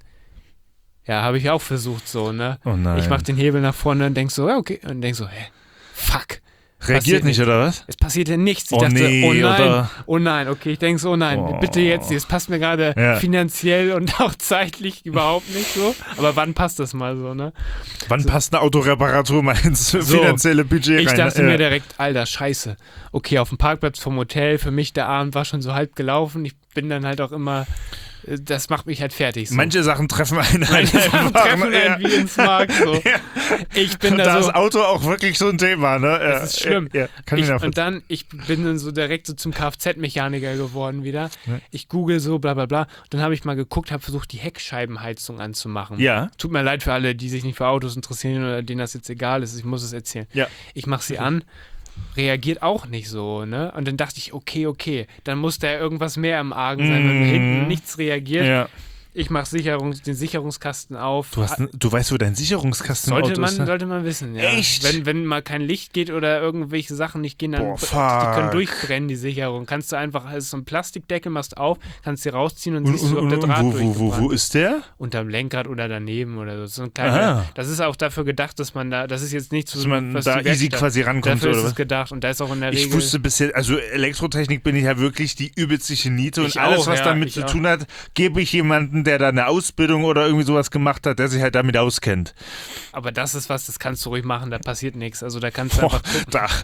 Ja, habe ich auch versucht so, ne?
Oh nein.
Ich mach den Hebel nach vorne und denk so, ja, okay. Und denk so, hä, fuck.
Reagiert
passiert
nicht,
nicht.
oder was?
Es passierte nichts. Ich
Oh
dachte,
nee,
oh nein,
oder-
oh nein, okay, ich denke so, oh nein,
Oh.
bitte jetzt, es passt mir gerade
Ja.
finanziell und auch zeitlich überhaupt nicht so. Aber wann passt das mal so, ne?
Wann passt eine Autoreparatur mal ins
So.
finanzielle Budget
Ich
rein?
dachte
Ja.
mir direkt, Alter, scheiße. Okay, auf dem Parkplatz vom Hotel, für mich der Abend war schon so halb gelaufen. Ich bin dann halt auch immer, äh, das macht mich halt fertig. So.
Manche Sachen treffen einen
Manche
halt
Sachen
einfach,
treffen
ne?
einen wie ins Mark. So.
Ja.
Ich bin
Da
da
ist
so...
Auto auch wirklich so ein Thema, ne? Ja.
Das ist schlimm.
Ja, ja. Kann ich
Ich,
nachvollziehen.
und dann, ich bin dann so direkt so zum Kfz-Mechaniker geworden wieder.
Ja.
Ich google so, bla bla bla. Dann habe ich mal geguckt, habe versucht, die Heckscheibenheizung anzumachen.
Ja.
Tut mir leid für alle, die sich nicht für Autos interessieren oder denen das jetzt egal ist. Ich muss es erzählen.
Ja.
Ich mache sie an, reagiert auch nicht so, ne? Und dann dachte ich, okay, okay, dann muss da irgendwas mehr im Argen sein, wenn
Mhm.
hinten nichts reagiert.
Ja.
Ich mache Sicherungs-, den Sicherungskasten auf.
Du, hast, du weißt, wo dein Sicherungskasten im
Sollte
Auto
man,
ist, ne?
sollte man wissen, ja.
Echt?
Wenn, wenn mal kein Licht geht oder irgendwelche Sachen nicht gehen, dann
Boah,
die
fuck.
können durchbrennen, die Sicherung. Kannst du einfach, also so ein Plastikdeckel machst auf, kannst sie rausziehen und,
Und,
siehst du, ob
und,
der
und
Draht
wo, wo, wo,
durchgebrannt
wo ist der?
unterm Lenkrad oder daneben oder so. So ein kleiner,
Aha.
das ist auch dafür gedacht, dass man da, das ist jetzt nicht so,
Dass man
was
da
die
easy
Werkstatt-
quasi rankommt,
Dafür
oder
ist
was?
es gedacht und da ist auch in der
Ich
Regel...
wusste bisher, also Elektrotechnik bin ich ja wirklich die übelste Niete und
Ich
alles,
auch,
was
ja,
damit
ich
zu
auch.
tun hat, gebe ich jemanden, der da eine Ausbildung oder irgendwie sowas gemacht hat, der sich halt damit auskennt.
Aber das ist was, das kannst du ruhig machen, da passiert nichts. Also da kannst du
Boah,
einfach gucken.
da.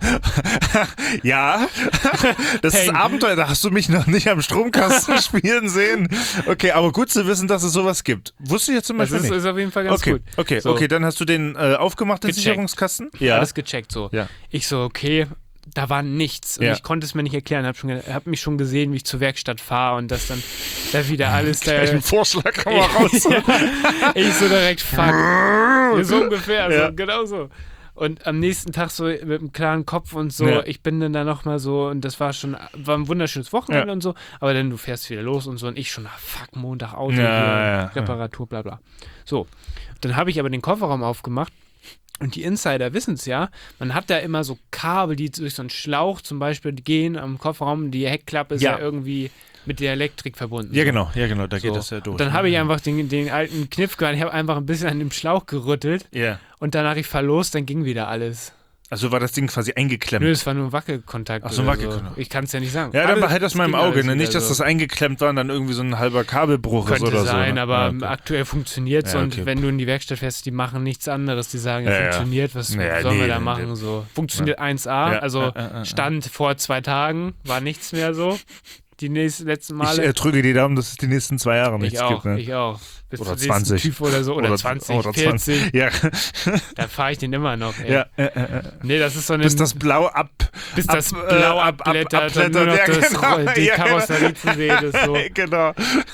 Ja, das ist
Peng.
Abenteuer, da hast du mich noch nicht am Stromkasten spielen sehen. Okay, aber gut zu wissen, dass es sowas gibt. Wusste ich jetzt zum
Das
Beispiel
ist,
nicht.
ist auf jeden Fall ganz
Okay,
gut.
okay,
So.
okay, dann hast du den äh, aufgemacht, den
Gecheckt.
Sicherungskasten?
Alles gecheckt so.
Ja.
Ich so, okay, da war nichts. Und
Ja.
ich konnte es mir nicht erklären. Hab, schon, ge- hab mich schon gesehen, wie ich zur Werkstatt fahre und das dann da wieder alles da.
Gleich einen Vorschlag kann man raus.
ja, ich so direkt, fuck. Ja, so ungefähr,
Ja.
so, genau so. Und am nächsten Tag so mit einem klaren Kopf und so,
Ja.
ich bin dann da nochmal so und das war schon, war ein wunderschönes Wochenende
Ja.
und so, aber dann du fährst wieder los und so und ich schon, ah, fuck, Montag Auto,
Ja,
hier,
ja,
Reparatur, bla bla. So, dann habe ich aber den Kofferraum aufgemacht und die Insider wissen es ja, man hat da immer so Kabel, die durch so einen Schlauch zum Beispiel gehen am Kofferraum, die Heckklappe ist ja,
Ja.
irgendwie mit der Elektrik verbunden.
Ja,
so.
genau, ja, genau, da geht
So.
das ja durch.
Dann habe ich einfach den, den alten Kniff gemacht, ich habe einfach ein bisschen an dem Schlauch gerüttelt
Ja.
und danach ich fahr los, dann ging wieder alles.
Also war das Ding quasi eingeklemmt.
Nö, es war nur ein Wackelkontakt.
Ach so, ein
oder
Wackelkontakt.
So. Ich kann es ja nicht sagen.
Ja, dann
Alles-
behalt das mal im
ging
Auge,
alles
ne?
wieder
Nicht, dass
so.
das eingeklemmt war und dann irgendwie so ein halber Kabelbruch
Könnte
ist oder
sein,
so. ne?
aber
Ja, okay.
aktuell funktioniert es
Ja,
und
okay.
wenn du in die Werkstatt fährst, die machen nichts anderes. Die sagen,
Ja, ja.
funktioniert, was
Ja,
sollen
nee,
wir da
nee,
machen?
nee.
So. Funktioniert eins A,
Ja,
also
ja, ja, ja.
Stand vor zwei Tagen, war nichts mehr so. Die nächsten, letzten
Ich
Male.
äh, drücke die Daumen, dass es die nächsten zwei Jahre nichts
Ich auch,
gibt. Ne?
ich auch. Bis
Oder
zum nächsten
zwanzig.
TÜV oder so. Oder, zwanzig,
oder
vierzig.
Ja,
Da fahre ich den immer noch. Ey.
ja, äh, äh,
Nee, das ist so eine.
bis das Blau ab.
bis das
ab,
Blau
äh, ab- ab-
abblättert und nur noch
abblättert, ja,
das,
genau.
die
Ja, genau.
Karosserie zu sehen ist. So.
Genau.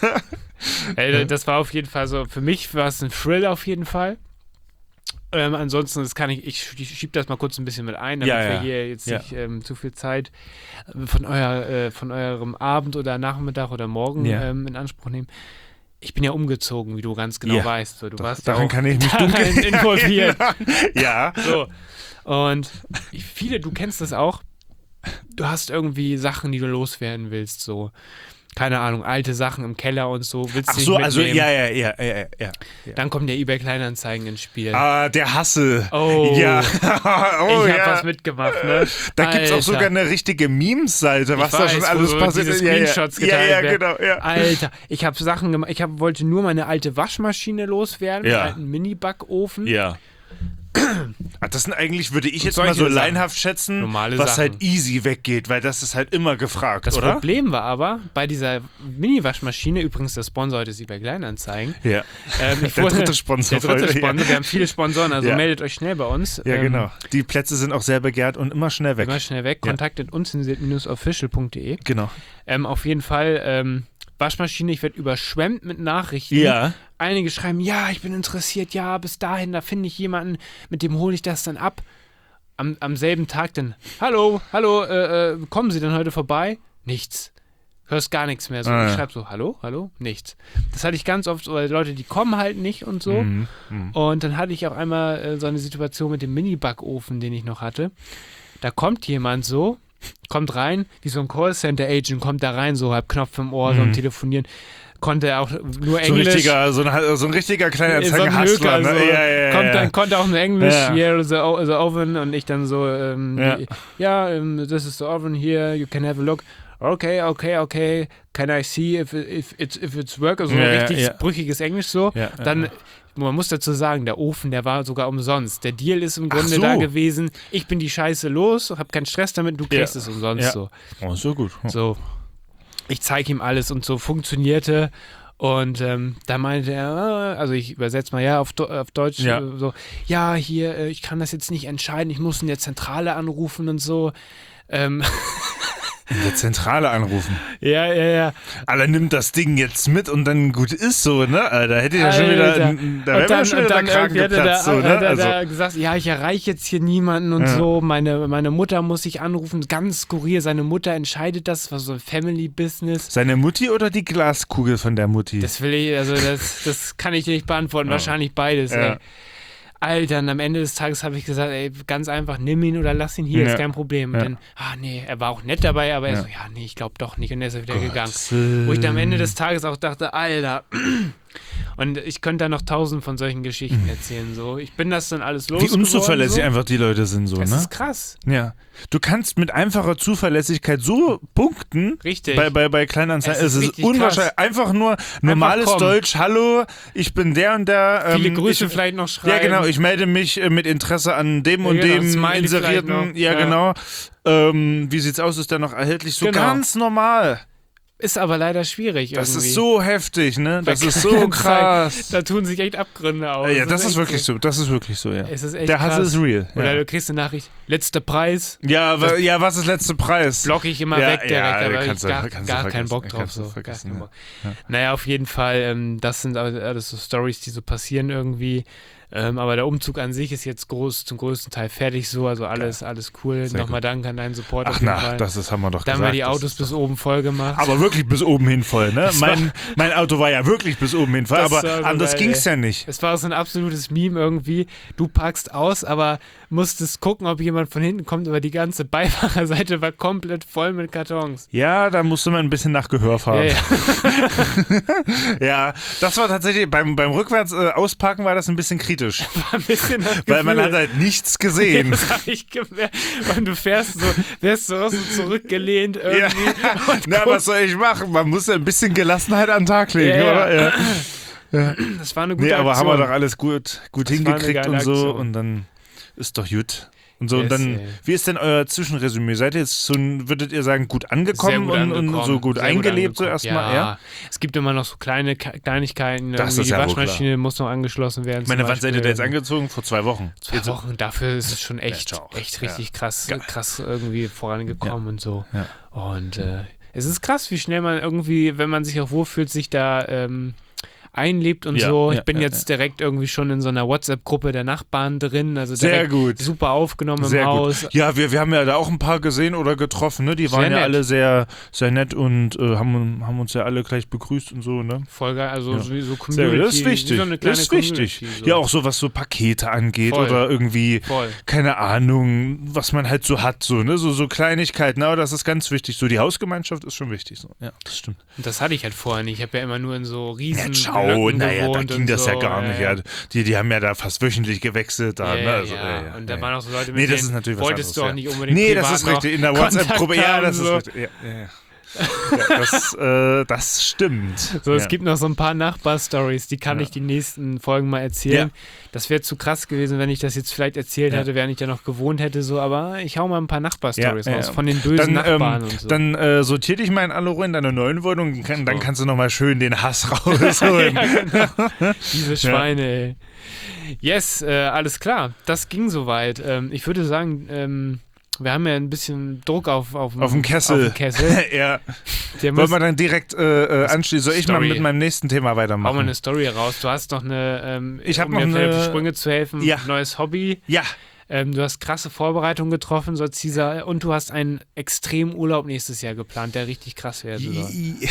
Ey, das war auf jeden Fall so, für mich war es ein Thrill auf jeden Fall. Ähm, ansonsten, das kann ich, ich, ich schiebe das mal kurz ein bisschen mit ein, damit
Ja, ja.
wir hier jetzt
Ja.
nicht ähm, zu viel Zeit äh, von, euer, äh, von eurem Abend oder Nachmittag oder Morgen
Ja.
ähm, in Anspruch nehmen. Ich bin ja umgezogen, wie du ganz genau
Ja.
weißt. So, du warst
Daran
ja auch
kann ich mich
daran
dunkel
involviert.
Ja.
So. Und ich, viele, du kennst das auch, du hast irgendwie Sachen, die du loswerden willst, so. Keine Ahnung, alte Sachen im Keller und so, willst
Ach
nicht
so, also
mitnehmen.
ja, ja, ja, ja, ja, ja.
Dann kommt der eBay Kleinanzeigen ins Spiel.
Ah, der Hassel.
Oh.
Ja. oh,
ich hab
ja.
was mitgemacht, ne?
Da gibt es auch
Alter.
sogar eine richtige Memes-Seite, was
Ich
da schon
weiß, wo
alles
so
passiert
diese
ist. Ja, ja.
Screenshots
ja,
geteilt
ja,
werden.
genau. Ja.
Alter, ich habe Sachen gemacht. Ich hab, wollte nur meine alte Waschmaschine loswerden,
Ja.
einen alten Mini-Backofen.
Ja. Ah, das sind eigentlich, würde ich jetzt
solche
mal so
Sachen.
leinhaft schätzen,
Normale
was
Sachen.
halt easy weggeht, weil das ist halt immer gefragt,
Das
oder?
Problem war aber, bei dieser Mini-Waschmaschine, übrigens der Sponsor heute ist eBay Kleinanzeigen.
Ja.
Ähm, ich
Der
wurde-
dritte Sponsor.
Der dritte
heute, ja.
Sponsor. Wir haben viele Sponsoren, also
Ja.
meldet euch schnell bei uns.
Ja,
Ähm,
genau. Die Plätze sind auch sehr begehrt und immer schnell weg.
Immer schnell weg.
Ja.
Kontaktet unzensiert Bindestrich official punkt de.
Genau.
Ähm, auf jeden Fall, ähm, Waschmaschine, ich werde überschwemmt mit Nachrichten.
Ja.
Einige schreiben, ja, ich bin interessiert, ja, bis dahin, da finde ich jemanden, mit dem hole ich das dann ab. Am, am selben Tag dann, hallo, hallo, äh, äh, kommen Sie denn heute vorbei? Nichts. Hörst gar nichts mehr. So,
ah,
ich
ja.
schreibe so, hallo, hallo, nichts. Das hatte ich ganz oft, weil Leute, die kommen halt nicht und so.
Mhm, mh.
Und dann hatte ich auch einmal äh, so eine Situation mit dem Mini-Backofen, den ich noch hatte. Da kommt jemand so, kommt rein, wie so ein Callcenter-Agent, kommt da rein, so halb Knopf im Ohr,
mhm.
so am Telefonieren. Konnte er auch nur
So ein
Englisch.
richtiger, so ein, so ein richtiger kleiner
so ein
Hustler,
Höker,
ne?
so.
Ja, ja,
Kommt
ja.
dann, konnte auch nur Englisch,
Ja.
here the, o- the oven, und ich dann so, ähm,
Ja.
ja, um, this is the oven here, you can have a look. Okay, okay, okay, can I see if, if, it's, if it's work? Also
Ja,
richtig
ja.
brüchiges Englisch so.
Ja, ja,
Dann,
ja.
man muss dazu sagen, der Ofen, der war sogar umsonst. Der Deal ist im Grunde
so.
da gewesen, ich bin die Scheiße los, hab keinen Stress damit, du kriegst
Ja.
es umsonst
Ja.
so.
Oh, so gut.
So, ich zeige ihm alles und so funktionierte. Und ähm, da meinte er, äh, also ich übersetze mal ja auf, Do- auf Deutsch,
Ja.
äh, so, ja, hier, äh, ich kann das jetzt nicht entscheiden, ich muss in der Zentrale anrufen und so. Ähm,
In der Zentrale anrufen.
ja, ja, ja.
Alter, nimmt das Ding jetzt mit und dann gut ist so, ne? Alter, hätte ich ja schon wieder,
Alter.
da
Und
wäre
dann,
mir schon
und
wieder
dann
der Kragen
irgendwie hat er
geplatzt,
da,
so, ne?
hat er
Also,
da gesagt, ja, ich erreiche jetzt hier niemanden und
Ja.
so, meine, meine Mutter muss ich anrufen, ganz skurril, seine Mutter entscheidet das, war so ein Family-Business.
seine Mutti oder die Glaskugel von der Mutti?
Das will ich, also das, das kann ich dir nicht beantworten, wahrscheinlich beides,
Ja.
ey. Alter, und am Ende des Tages habe ich gesagt, ey, ganz einfach, nimm ihn oder lass ihn hier,
Ja.
ist kein Problem. Und
Ja.
dann, ah nee, er war auch nett dabei, aber er
Ja.
so, ja, nee, ich glaube doch nicht. Und er ist wieder gegangen.
Gottes Willen.
Wo ich dann am Ende des Tages auch dachte, Alter. Und ich könnte da noch tausend von solchen Geschichten erzählen. So, ich bin das dann alles los.
Wie unzuverlässig
so.
einfach die Leute sind, so,
Das
ne?
ist krass.
Ja. Du kannst mit einfacher Zuverlässigkeit so punkten.
Richtig.
Bei, bei, bei Kleinanzeigen.
Es ist
Es ist
richtig
unwahrscheinlich.
krass.
Einfach nur normales
kommen.
Deutsch. Hallo, ich bin der und der.
Viele
ähm,
Grüße
ich,
vielleicht noch schreiben.
Ja, genau. Ich melde mich äh, mit Interesse an dem und
genau,
dem
Smiley vielleicht
Inserierten.
noch.
Ja,
Ja.
genau. Ähm, wie sieht's aus? Ist der noch erhältlich? So
Genau.
ganz normal.
Ist aber leider schwierig
Das
irgendwie.
ist so heftig, ne? Das
Bei
ist so
Kleinanzeigen,
krass.
Da tun sich echt Abgründe auf.
Ja, das ist
echt
wirklich so. Das ist wirklich so, ja.
Es ist echt
Der Hass
krass.
ist real.
Oder
Ja.
du kriegst eine Nachricht, letzter Preis,
Ja, wa- ja, was ist letzter Preis?
block ich immer
Ja,
weg direkt,
ja,
aber ich
kannst du-
gar,
kannst du
gar keinen
vergessen.
Bock drauf.
Kannst du
So. Gar
vergessen,
keinen
ja.
Bock.
Ja.
Naja, auf jeden Fall, ähm, das sind alles so Stories, die so passieren irgendwie. Ähm, aber der Umzug an sich ist jetzt groß, zum größten Teil fertig so, also alles, alles cool.
Sehr
Nochmal danke an deinen Support.
Ach
auf jeden
na,
Fall.
das ist, haben wir doch
Da haben
gesagt.
wir die
Das
Autos
ist
bis
doch-
oben voll gemacht.
Aber wirklich bis oben hin voll, ne? Mein, mein Auto war ja wirklich bis oben hin voll,
Das
aber
war so
anders
geil,
ging's
ey.
ja nicht.
Es war so ein absolutes Meme irgendwie. Du packst aus, aber musstest gucken, ob jemand von hinten kommt, aber die ganze Beifahrerseite war komplett voll mit Kartons.
Ja, da musste man ein bisschen nach Gehör fahren.
Ja,
Ja,
ja.
das war tatsächlich, beim, beim rückwärts äh, ausparken war das ein bisschen kritisch.
War ein bisschen das
Weil man
Gefühl.
hat halt nichts gesehen.
Das habe ich gemerkt. Und du fährst so, wärst so, so zurückgelehnt
Ja.
irgendwie. Und
Na,
guckst-
was soll ich machen? Man muss ja ein bisschen Gelassenheit an den Tag legen,
Ja, ja.
oder? Ja.
Das war eine gute
Nee, aber haben
Aktion.
wir doch alles gut, gut
Das war eine
hingekriegt
geile
und so
Aktion.
und dann ist doch gut. Und so, und
Yes,
dann,
ey.
wie ist denn euer Zwischenresümee? Seid ihr jetzt so, ein- würdet ihr sagen, gut
Sehr
angekommen,
gut
und,
angekommen,
und so gut
sehr
eingelebt so
angekommen.
erstmal?
Ja.
Ja.
Es gibt immer noch so kleine Ke- Kleinigkeiten.
Das
irgendwie
ist
die
ja wohl
Waschmaschine muss noch angeschlossen werden.
Meine,
zum
wann seid ihr
Beispiel.
da jetzt angezogen? Vor zwei Wochen.
Zwei
Jetzt-
Wochen. Dafür ist es schon echt,
Ja, ciao.
echt
Ja.
richtig krass,
Geil.
krass irgendwie vorangekommen und so.
Ja.
Und äh, es ist krass, wie schnell man irgendwie, wenn man sich auch wohlfühlt, sich da ähm, einlebt und
Ja,
so.
ja,
Ich bin
ja,
jetzt direkt irgendwie schon in so einer WhatsApp-Gruppe der Nachbarn drin. Also
Sehr
direkt
gut.
super aufgenommen
Sehr
im
gut.
Haus.
Ja, wir, wir haben ja da auch ein paar gesehen oder getroffen, ne? Die waren
Sehr
ja
nett.
alle sehr, sehr nett und äh, haben, haben uns ja alle gleich begrüßt und so, ne?
Voll geil. Also
Ja.
so, so
Sehr
Community.
gut. Das ist
wie
wichtig.
So eine kleine
das ist wichtig.
Community, so.
Ja, auch so was so Pakete angeht
Voll.
oder irgendwie,
Voll.
keine Ahnung, was man halt so hat, so, ne? So, so Kleinigkeiten, aber das ist ganz wichtig. So die Hausgemeinschaft ist schon wichtig. So. Ja, das stimmt.
Und das hatte ich halt vorher nicht. Ich habe ja immer nur in so riesen
Ja, ciao,
Blöcken
naja, da
gewohnt
ging
und
das
so.
ja gar nicht. Ja. Die, die haben ja da fast wöchentlich gewechselt. Da,
Ja,
ne? Also,
ja.
ja, ja,
Und da
ja.
waren auch so Leute, mit
Nee, das
denen
ist natürlich was
wolltest
anderes,
du auch
ja.
nicht unbedingt
Nee,
privat
das ist
noch
richtig. In der
Kontakt
WhatsApp-Gruppe, ja,
haben,
das ist
so.
richtig. Ja, ja, ja. Ja, das, äh, das stimmt.
So, es
ja.
gibt noch so ein paar Nachbar-Stories, die kann
Ja.
ich die nächsten Folgen mal erzählen.
Ja.
Das wäre zu krass gewesen, wenn ich das jetzt vielleicht erzählt
Ja.
hätte, während ich da noch gewohnt hätte, so, aber ich hau mal ein paar Nachbar-Stories
Ja, ja,
raus
ja.
von den bösen
Dann,
Nachbarn
ähm,
und so.
dann äh, sortier dich mal in alle Ruhe in deiner neuen Wohnung, kann, dann
So.
kannst du nochmal schön den Hass rausholen.
ja, genau. Diese Schweine, ey. Yes, äh, alles klar. Das ging soweit. Ähm, ich würde sagen, ähm, wir haben ja ein bisschen Druck auf, auf,
auf dem Kessel.
Auf dem Kessel.
Ja.
Der
Wollen wir dann direkt äh, anschließen? Soll ich
Story.
mal mit meinem nächsten Thema
Hau
weitermachen?
mal eine Story raus. Du hast noch eine, ähm,
Ich hab
um
noch
mir vielleicht
eine-
auf die Sprünge zu helfen,
Ja.
neues Hobby.
Ja.
Ähm, du hast krasse Vorbereitungen getroffen, so Caesar, und du hast einen extremen Urlaub nächstes Jahr geplant, der richtig krass werden soll.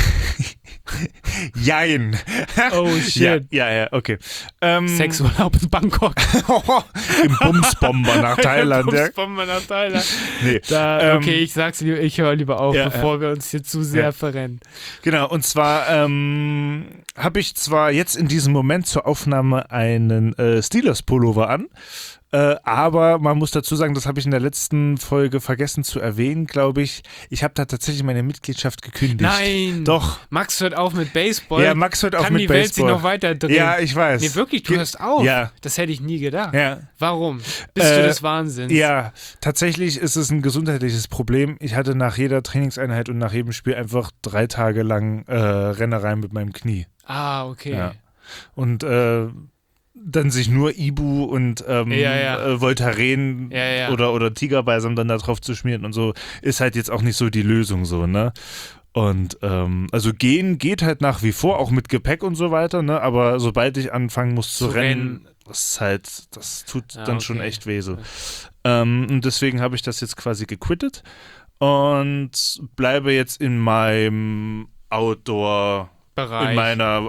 Jein.
Oh
Ja,
shit.
ja, ja, okay. Ähm,
Sexurlaub in Bangkok.
Im Bumsbomber nach Thailand. Ja.
Bumsbomber nach Thailand.
Nee.
Da,
Ähm,
okay, ich sag's lieber, ich höre lieber auf,
ja,
bevor wir uns hier zu sehr
Ja.
verrennen.
Genau, und zwar ähm, habe ich zwar jetzt in diesem Moment zur Aufnahme einen äh, Steelers-Pullover an, äh, aber man muss dazu sagen, das habe ich in der letzten Folge vergessen zu erwähnen, glaube ich. Ich habe da tatsächlich meine Mitgliedschaft gekündigt.
Nein!
Doch.
Max hört auf mit Baseball.
Ja, Max hört auf
Kann
mit
die Welt sich
Baseball.
noch weiter drehen?
Ja, ich weiß.
Nee, wirklich, du
Ge-
hörst auf?
Ja.
Das hätte ich nie gedacht.
Ja.
Warum? Bist
Äh,
du des Wahnsinns?
Ja, tatsächlich ist es ein gesundheitliches Problem. Ich hatte nach jeder Trainingseinheit und nach jedem Spiel einfach drei Tage lang äh, Rennereien mit meinem Knie.
Ah, okay.
Ja. Und äh, dann sich nur Ibu und ähm,
Ja, ja.
Äh, Voltaren
Ja, ja.
oder, oder Tigerbalsam dann da drauf zu schmieren und so, ist halt jetzt auch nicht so die Lösung so, ne? Und ähm, also gehen geht halt nach wie vor, auch mit Gepäck und so weiter, ne? Aber sobald ich anfangen muss zu,
Zu
rennen,
rennen.
das ist halt, das tut
Ah,
dann
okay.
schon echt weh so. Ähm, und deswegen habe ich das jetzt quasi gequittet und bleibe jetzt in meinem Outdoor,
Bereich.
in meiner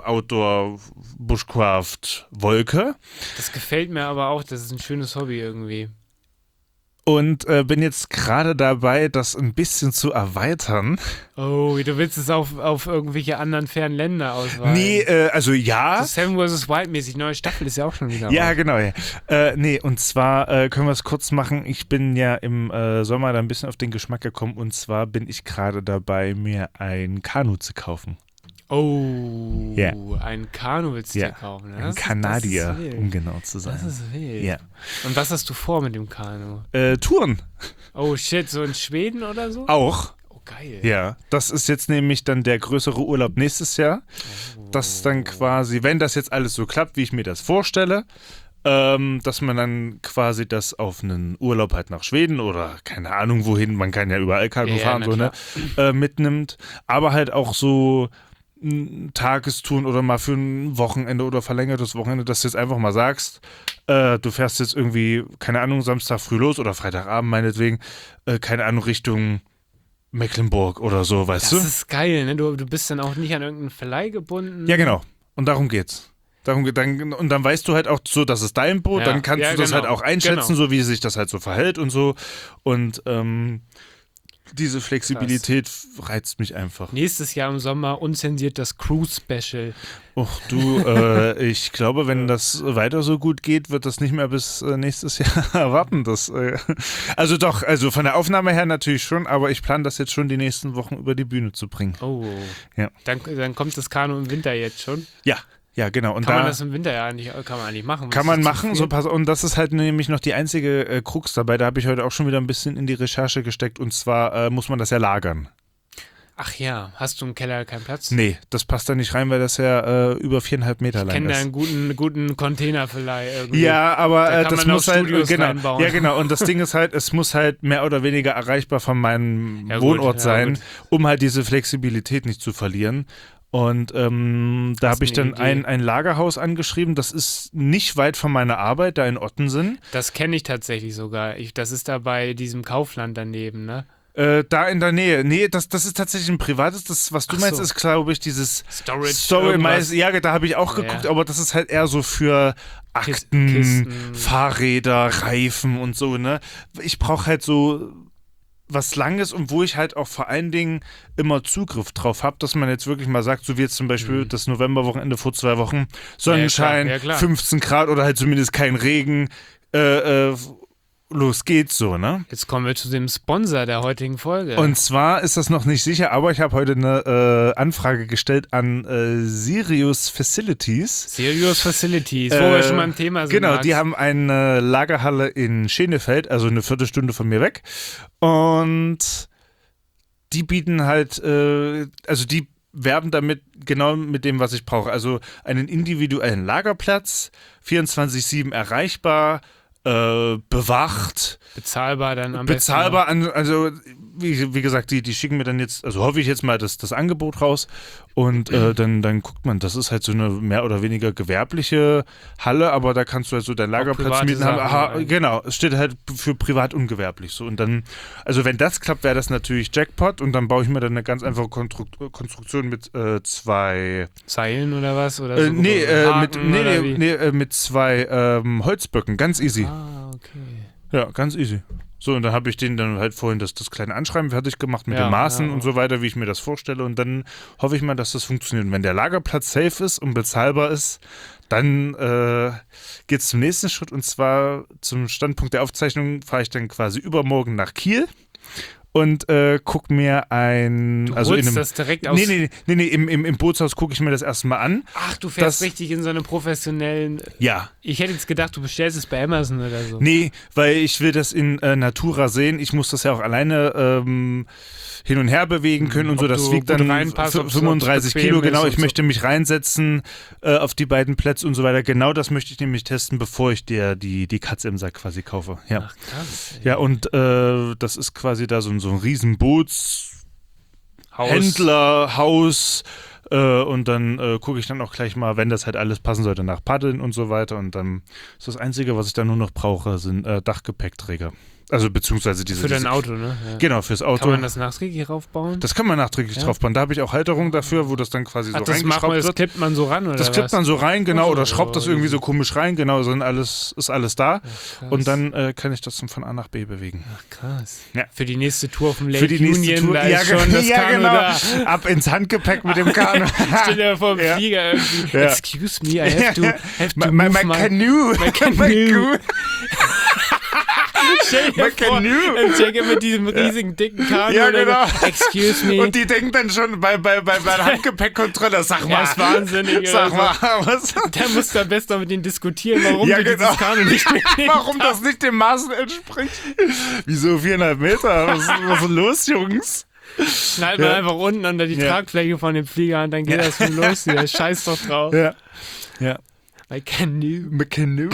Outdoor-Bushcraft-Wolke
Das gefällt mir aber auch, das ist ein schönes Hobby irgendwie.
und äh, bin jetzt gerade dabei, das ein bisschen zu erweitern.
Oh, du willst es auf, auf irgendwelche anderen fernen Länder ausweiten.
Nee, äh, also ja.
So Seven versus. Wild mäßig, neue Staffel ist ja auch schon wieder
Ja,
raus.
genau. Ja. Äh, nee, und zwar äh, können wir es kurz machen. Ich bin ja im äh, Sommer da ein bisschen auf den Geschmack gekommen und zwar bin ich gerade dabei, mir ein Kanu zu kaufen.
Oh,
Ja.
ein Kanu willst du
Ja,
dir kaufen. Ne?
Ein
Das ist-
Kanadier,
das ist wild.
um genau zu sein.
Das ist wild.
Ja.
Und was hast du vor mit dem Kanu?
Äh, Touren
Oh shit, so in Schweden oder so?
auch.
Oh, geil.
Ja, das ist jetzt nämlich dann der größere Urlaub nächstes Jahr. Das dann quasi, wenn das jetzt alles so klappt, wie ich mir das vorstelle, ähm, dass man dann quasi das auf einen Urlaub halt nach Schweden oder keine Ahnung wohin, man kann ja überall Kanu
Ja,
fahren,
na
so, ne, äh, mitnimmt. Aber halt auch so ein Tagestouren oder mal für ein Wochenende oder verlängertes Wochenende, dass du jetzt einfach mal sagst, äh, du fährst jetzt irgendwie, keine Ahnung, Samstag früh los oder Freitagabend meinetwegen, äh, keine Ahnung, Richtung Mecklenburg oder so, weißt
Das
du?
ist geil, ne? Du, du bist dann auch nicht an irgendeinen Verleih gebunden.
Ja, genau. Und darum geht's. Darum, geht- dann, und dann weißt du halt auch so, das ist dein Boot,
Ja,
dann kannst
ja,
du das
genau.
halt auch einschätzen,
Genau.
so wie sich das halt so verhält und so. Und ähm, diese Flexibilität reizt mich einfach.
Nächstes Jahr im Sommer unzensiert das Cruise-Special.
Och, du, äh, ich glaube, wenn das weiter so gut geht, wird das nicht mehr bis äh, nächstes Jahr warten. Das, äh, also doch, also von der Aufnahme her natürlich schon, aber ich plane das jetzt schon die nächsten Wochen über die Bühne zu bringen.
Oh.
Ja.
Dann, dann kommt das Kanu im Winter jetzt schon.
Ja, ja, genau. Und
Kann
da
man das im Winter ja eigentlich, kann man eigentlich machen.
kann
Das
man
ist zu
machen,
viel.
so pass, und das ist halt nämlich noch die einzige äh, Krux dabei. Da habe ich heute auch schon wieder ein bisschen in die Recherche gesteckt und zwar äh, muss man das ja lagern.
Ach ja, hast du im Keller keinen Platz?
Nee, das passt da nicht rein, weil das ja äh, über viereinhalb Meter
Ich
lang
kenne da
ist.
einen guten, guten Containerverleih irgendwie.
Ja, aber
Da
äh,
kann
das
man
muss
auch
halt
Studios
genau,
reinbauen.
ja genau. Und das Ding ist halt, es muss halt mehr oder weniger erreichbar von meinem
Ja, gut,
Wohnort
ja,
sein,
gut.
um halt diese Flexibilität nicht zu verlieren. Und ähm, da
Hast
habe ich
eine
dann
Idee?
ein, ein Lagerhaus angeschrieben. Das ist nicht weit von meiner Arbeit, da in Ottensen.
Das kenne ich tatsächlich sogar. Ich, das ist da bei diesem Kaufland daneben, ne?
Äh, da in der Nähe. Nee, das, das ist tatsächlich ein privates. Das, was du
Ach
meinst,
so.
ist, glaube ich, dieses
Storage.
Story
irgendwas.
Ja, da habe ich auch
Ja,
geguckt,
ja.
aber das ist halt eher so für Akten,
Kisten.
Fahrräder, Reifen und so, ne? Ich brauche halt so was Langes und wo ich halt auch vor allen Dingen immer Zugriff drauf habe, dass man jetzt wirklich mal sagt, so wie jetzt zum Beispiel
Mhm.
das Novemberwochenende vor zwei Wochen, Sonnenschein,
Ja, klar, ja, klar.
fünfzehn Grad oder halt zumindest kein Regen, äh, äh, los geht's so, ne?
Jetzt kommen wir zu dem Sponsor der heutigen Folge.
Und zwar ist das noch nicht sicher, aber ich habe heute eine äh, Anfrage gestellt an äh, Sirius Facilities.
Serious Facilities, wo
Äh,
wir schon mal im Thema sind.
Genau,
Max.
die haben eine Lagerhalle in Schenefeld, also eine Viertelstunde von mir weg. Und die bieten halt, äh, also die werben damit genau mit dem, was ich brauche. Also einen individuellen Lagerplatz, vierundzwanzig sieben erreichbar, äh, bewacht.
Bezahlbar dann am
Bezahlbar,
besten.
an, also wie, wie gesagt, die, die schicken mir dann jetzt, also hoffe ich jetzt mal das, das Angebot raus und äh, dann, dann guckt man, das ist halt so eine mehr oder weniger gewerbliche Halle, aber da kannst du halt so deinen Lagerplatz
private
mieten haben.
Sachen
Aha,
rein.
genau, es steht halt für privat ungewerblich so und dann, also wenn das klappt, wäre das natürlich Jackpot und dann baue ich mir dann eine ganz einfache Konstru- Konstruktion mit äh, zwei
Seilen oder was? Oder
äh,
so
nee, äh, mit,
Haken
nee,
oder
nee,
wie?
nee, äh, mit zwei ähm, Holzböcken, ganz easy.
Ah, okay.
Ja, ganz easy. So, und dann habe ich denen dann halt vorhin das, das kleine Anschreiben fertig gemacht mit
Ja,
den Maßen
ja,
und so weiter, wie ich mir das vorstelle. Und dann hoffe ich mal, dass das funktioniert. Und wenn der Lagerplatz safe ist und bezahlbar ist, dann äh, geht es zum nächsten Schritt. Und zwar zum Standpunkt der Aufzeichnung fahre ich dann quasi übermorgen nach Kiel und äh, guck mir ein...
Du
also in
holst
einem,
das direkt aus...
Nee, nee, nee, nee im, im, im Bootshaus gucke ich mir das erstmal an.
Ach, du fährst
Das-
richtig in so eine professionellen...
Ja.
Ich hätte jetzt gedacht, du bestellst es bei Amazon oder so.
Nee, weil ich will das in äh, Natura sehen. Ich muss das ja auch alleine ähm, hin und her bewegen können und
Ob
so. Das
du
wiegt
gut
dann
reinpasst,
f-
ob's-
fünfunddreißig
ob's
Kilo,
bequem
genau.
ist
Ich
und
möchte mich reinsetzen äh, auf die beiden Plätze und so weiter. Genau das möchte ich nämlich testen, bevor ich dir die, die Katze im Sack quasi kaufe. Ja,
Ach, krass. ey.
ja und äh, das ist quasi da so, ein- so ein riesen Boots
Haus.
Händler, Haus äh, und dann äh, gucke ich dann auch gleich mal, wenn das halt alles passen sollte, nach Paddeln und so weiter und dann ist das Einzige, was ich dann nur noch brauche, sind äh, Dachgepäckträger. Also beziehungsweise diese...
Für dein
diese,
Auto, ne? Ja.
Genau, fürs Auto.
Kann man das nachträglich raufbauen?
Das kann man nachträglich
Ja.
draufbauen. Da habe ich auch Halterung dafür, wo das dann quasi
Ach,
so
das macht man,
reingeschraubt
das
wird.
klippt man so ran, oder
Das
was?
klippt man so rein, genau,
Ach so,
oder schraubt das irgendwie
easy.
so komisch rein, genau, so alles, ist alles da.
Krass.
Und dann äh, kann ich das dann von A nach B bewegen.
Ach, krass.
Ja.
Für die nächste Tour auf dem Lake
Für die nächste
Union,
Tour.
da
Ja,
ist schon
ge-
das
ja
Kanu
genau.
da.
Ab ins Handgepäck mit dem Kanu.
Steht ja vor dem
Ja.
Flieger irgendwie.
Ja.
Excuse me, I have to, have to
My, my,
move
my
my...
canoe.
My canoe.
My canoe.
Stell dir
My
vor,
canoe.
ein Checker mit diesem riesigen, dicken Kanu.
Ja,
oder so.
genau.
Excuse me.
Und die denken dann schon bei, bei, bei, bei der Handgepäckkontrolle, sag mal.
Ja, ist wahnsinnig.
Sag
oder
mal, was?
so. Der muss da besser mit denen diskutieren, warum
Ja,
du
genau.
dieses Kanu nicht mitnehmen
Warum das
darfst.
nicht dem Maßen entspricht? Wieso viereinhalb Meter? Was, was ist los, Jungs?
Schneid man
Ja.
einfach unten unter die
Ja.
Tragfläche von dem Flieger und dann geht das schon los hier. Scheiß doch drauf.
Ja. Ja.
My canoe.
My canoe.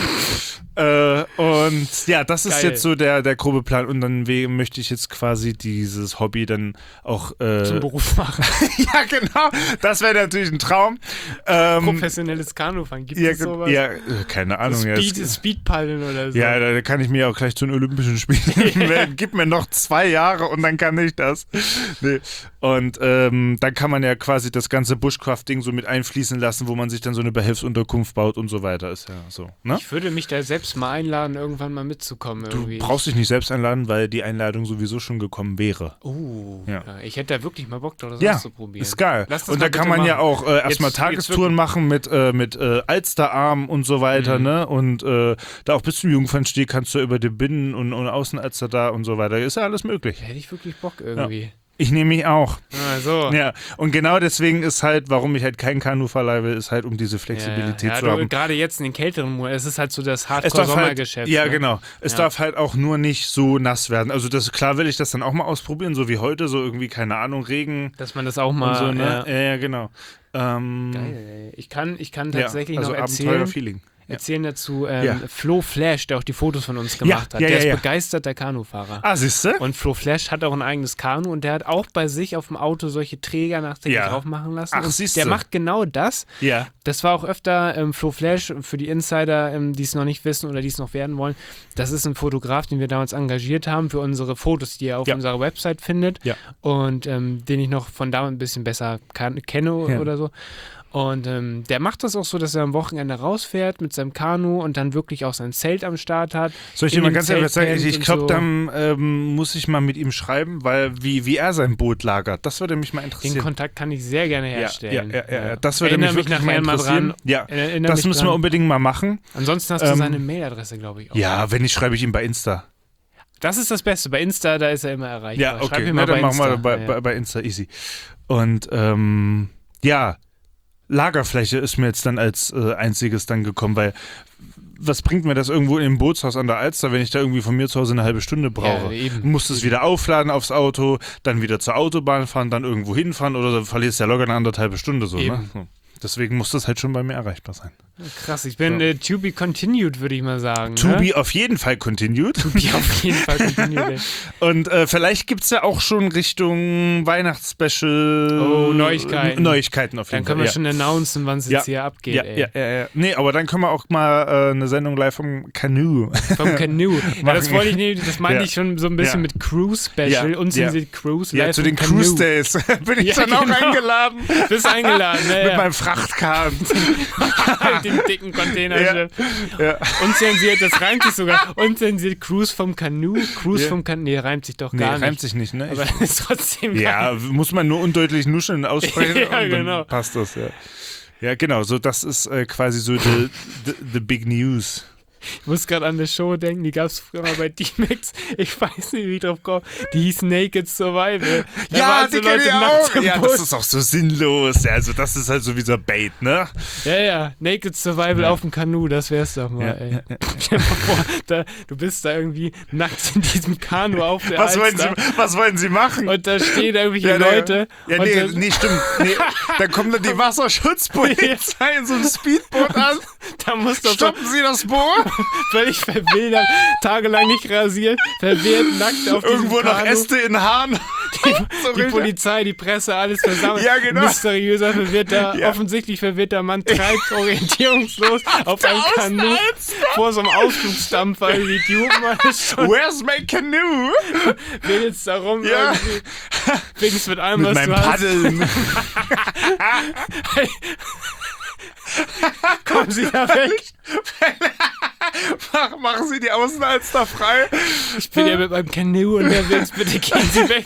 äh, und ja, das ist
Geil.
jetzt so der, der grobe Plan. Und dann we- möchte ich jetzt quasi dieses Hobby dann auch. Äh,
Zum Beruf machen.
ja, genau. Das wäre natürlich ein Traum. Ähm,
Professionelles Kanufahren. Gibt
ja,
es sowas?
ja, äh, keine Ahnung. ja,
Speed,
es-
Speedpaddeln oder so.
Ja, da da kann ich mir auch gleich zu den Olympischen Spielen melden. Gib mir noch zwei Jahre und dann kann ich das. Nee. Und ähm, dann kann man ja quasi das ganze Bushcraft-Ding so mit einfließen lassen, wo man sich dann so eine Behelfsunterkunft baut und so weiter. Ist ja so. Ne?
Ich würde mich da selbst mal einladen, irgendwann mal mitzukommen.
Du
Irgendwie.
brauchst dich nicht selbst einladen, weil die Einladung sowieso schon gekommen wäre.
Oh,
Ja.
ja. Ich hätte da wirklich mal Bock drauf, das
Ja,
auszuprobieren.
ist geil.
Lass das
Und
mal
da kann
bitte
man ja
machen.
auch äh, erstmal
Jetzt-
Tagestouren
jetzt
machen mit, äh, mit äh, Alsterarm und so weiter,
Mhm.
ne? Und äh, da auch bis zum Jungfernstieg kannst du über die Binnen- und, und Außenalster da und so weiter. Ist ja alles möglich.
Da hätte ich wirklich Bock irgendwie.
Ich nehme mich auch.
Ah, so.
Ja, und genau deswegen ist halt, warum ich halt kein Kanu verleihe, ist halt, um diese Flexibilität
ja,
zu
du,
haben.
Gerade jetzt in den kälteren Monaten, es ist halt so das
Es darf halt,
Hardcore-Sommergeschäft.
ja,
ne?
genau. Es
Ja.
darf halt auch nur nicht so nass werden. Also das klar will ich das dann auch mal ausprobieren, so wie heute, so irgendwie, keine Ahnung, Regen
Dass man das auch mal.
und so, ne?
ja.
Ja, ja, genau. Ähm,
Geil, ey. Ich kann, ich kann
ja,
tatsächlich
also
noch erzählen,
Abenteuer-Feeling. Ja.
erzählen dazu ähm,
Ja.
Flo Flash, der auch die Fotos von uns gemacht hat.
ja,
Der
ja,
ist
ja.
begeisterter Kanufahrer.
Ah, siehst du?
Und Flo Flash hat auch ein eigenes Kanu und der hat auch bei sich auf dem Auto solche Träger nachträglich
Ja.
drauf machen lassen.
Ach,
und
siehst
der
du.
macht genau das.
Ja.
Das war auch öfter ähm, Flo Flash für die Insider, ähm, die es noch nicht wissen oder die es noch werden wollen. Das ist ein Fotograf, den wir damals engagiert haben für unsere Fotos, die ihr auf
Ja.
unserer Website findet.
Ja.
Und ähm, den ich noch von damals ein bisschen besser kann, kenne
Ja.
oder so. Und ähm, der macht das auch so, dass er am Wochenende rausfährt mit seinem Kanu und dann wirklich auch sein Zelt am Start hat.
Soll ich dir
in
mal
dem
ganz ehrlich was sagen?
Zelt
Ich, ich
pennt
glaube,
und so.
dann ähm, muss ich mal mit ihm schreiben, weil wie, wie er sein Boot lagert, das würde mich mal
Den
interessieren.
Kontakt kann ich sehr gerne
ja,
herstellen.
ja, ja, ja, das würde
Erinnere
mich wirklich mal
nachher mal
interessieren.
dran.
Ja,
Erinnere
das
mich
müssen wir
dran.
unbedingt mal machen.
Ansonsten hast du
Ähm,
seine Mailadresse, glaube ich, auch.
Ja, wenn nicht, schreibe ich ihm bei Insta.
Das ist das Beste. Bei Insta, da ist er immer erreichbar.
Ja,
Schreib
okay,
ihm
na,
mal
dann
bei
machen wir
Insta.
bei,
Ja.
bei, bei Insta easy. Und ähm, ja, Lagerfläche ist mir jetzt dann als äh, einziges dann gekommen, weil was bringt mir das irgendwo im Bootshaus an der Alster, wenn ich da irgendwie von mir zu Hause eine halbe Stunde brauche?
Ja, eben.
Muss es wieder aufladen aufs Auto, dann wieder zur Autobahn fahren, dann irgendwo hinfahren oder so, verlierst ja locker eine anderthalb Stunde so. Ne?
Eben.
So. Deswegen muss das halt schon bei mir erreichbar sein.
Krass, ich bin
So.
äh, to be continued, würde ich mal sagen.
To
ne?
be auf jeden Fall continued.
To be auf jeden Fall continued. Ey.
Und äh, vielleicht gibt es ja auch schon Richtung Weihnachtsspecial
Oh, Neuigkeiten.
Neuigkeiten auf jeden
Dann können
Fall.
wir schon announcen, wann es
Ja.
jetzt hier abgeht.
ja,
ey.
ja, ja, ja. Nee, aber dann können wir auch mal äh, eine Sendung live vom Canoe.
Vom Canoe. Ja, das wollte ich nicht, das meinte
Ja.
ich schon so ein bisschen
Ja.
mit Cruise Special,
Ja.
unzensiert Cruise.
Ja,
live
zu
vom
den
Canoe.
Cruise Days bin ich
Ja,
dann auch
genau.
eingeladen.
Bist eingeladen, ne?
Mit
ja.
meinem Frachtkahn.
Mit dem dicken Containerschiff.
Ja.
Unzensiert, das reimt sich sogar. Unzensiert Cruise vom Canoe. Cruise
Ja.
vom Canoe. Nee, reimt sich doch
Nee,
gar
reimt
nicht.
sich nicht, ne?
Aber
Ich,
ist trotzdem geil.
ja, muss man nur undeutlich nuscheln aussprechen
Ja,
und dann
genau.
passt das, ja. Ja, genau, so das ist äh, quasi so the, the, the big news.
Ich muss gerade an eine Show denken, die gab es früher mal bei D-Max. Ich weiß nicht, wie ich drauf komme. Die hieß Naked Survival. Da waren so Leute nackt im
Ja,
Bus.
das ist auch so sinnlos. Ja, also das ist halt so wie so Bait, ne?
Ja, ja, Naked Survival
Ja.
auf dem Kanu, das wär's doch mal,
Ja,
ey.
ja, ja.
Stell dir mal vor, da, du bist da irgendwie nackt in diesem Kanu auf der
Was wollen,
Alster
Sie, was wollen Sie machen?
und da stehen irgendwelche
Ja, nee.
Leute
Ja,
und
nee,
dann,
nee, stimmt. Nee, dann kommt dann die Wasserschutzpolizei in so einem Speedboot an.
da muss doch so
Stoppen Sie das Boot.
völlig verwildert, tagelang nicht rasiert, verwehrt, nackt auf
Irgendwo
diesem
noch
Kanu.
Äste in Haaren.
Die,
So
die
richtig.
Polizei, die Presse, alles versammelt.
Ja, genau.
Mysteriöser, verwirrter,
Ja.
offensichtlich verwirrter Mann treibt orientierungslos auf einem Kanu vor so einem Ausflugsdampfer. Die Idioten alles schon.
Where's my canoe?
Will jetzt darum
Ja.
irgendwie. Wenigstens mit allem,
Mit
was
meinem
du hast.
Paddeln.
Kommen Sie da weg.
Mach- Machen Sie die Außenalster frei.
Ich bin ja mit meinem Canoe unterwegs. Bitte gehen Sie weg.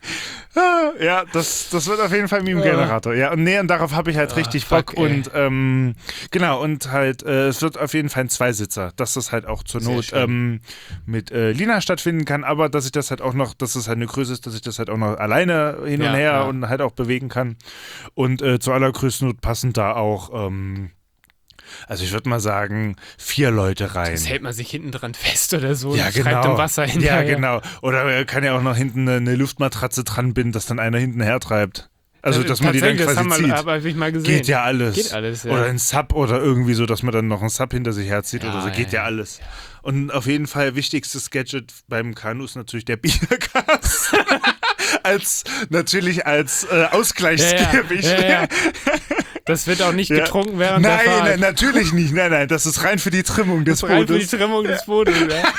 Ja, das, das wird auf jeden Fall Meme-Generator. Ja, und nee, und darauf habe ich halt
Ah,
richtig
fuck,
Bock.
ey.
Und ähm, genau, und halt, äh, es wird auf jeden Fall ein Zweisitzer, dass das halt auch zur
Sehr
Not
schön.
ähm, mit äh, Lina stattfinden kann, aber dass ich das halt auch noch, dass es halt eine Größe ist, dass ich das halt auch noch alleine hin
Ja,
und her
ja.
und halt auch bewegen kann. Und äh, zur allergrößten Not passend da auch, ähm, also ich würde mal sagen, vier Leute rein.
Das hält man sich hinten dran fest oder so.
Ja,
und schreibt
genau.
im Wasser hinterher.
Ja, genau. Oder er kann ja auch noch hinten eine, eine Luftmatratze dran binden, dass dann einer hinten hertreibt. Also, dass man die dann
Tatsächlich,
quasi
das haben wir,
zieht.
hab ich mal gesehen.
Geht ja alles.
Geht alles, ja.
Oder ein Sub oder irgendwie so, dass man dann noch einen Sub hinter sich herzieht
Ja,
oder so. Geht
ja,
ja, alles. Und auf jeden Fall wichtigstes Gadget beim Kanu ist natürlich der Biergas. als, natürlich als äh, Ausgleichsgewicht.
Ja, ja, ja, ja. Das wird auch nicht
Ja.
getrunken während
Nein,
der Fahrt.
nein, natürlich nicht. Nein, nein, das ist rein für die Trimmung des
Das ist rein für die
Bootes.
Trimmung des Bootes.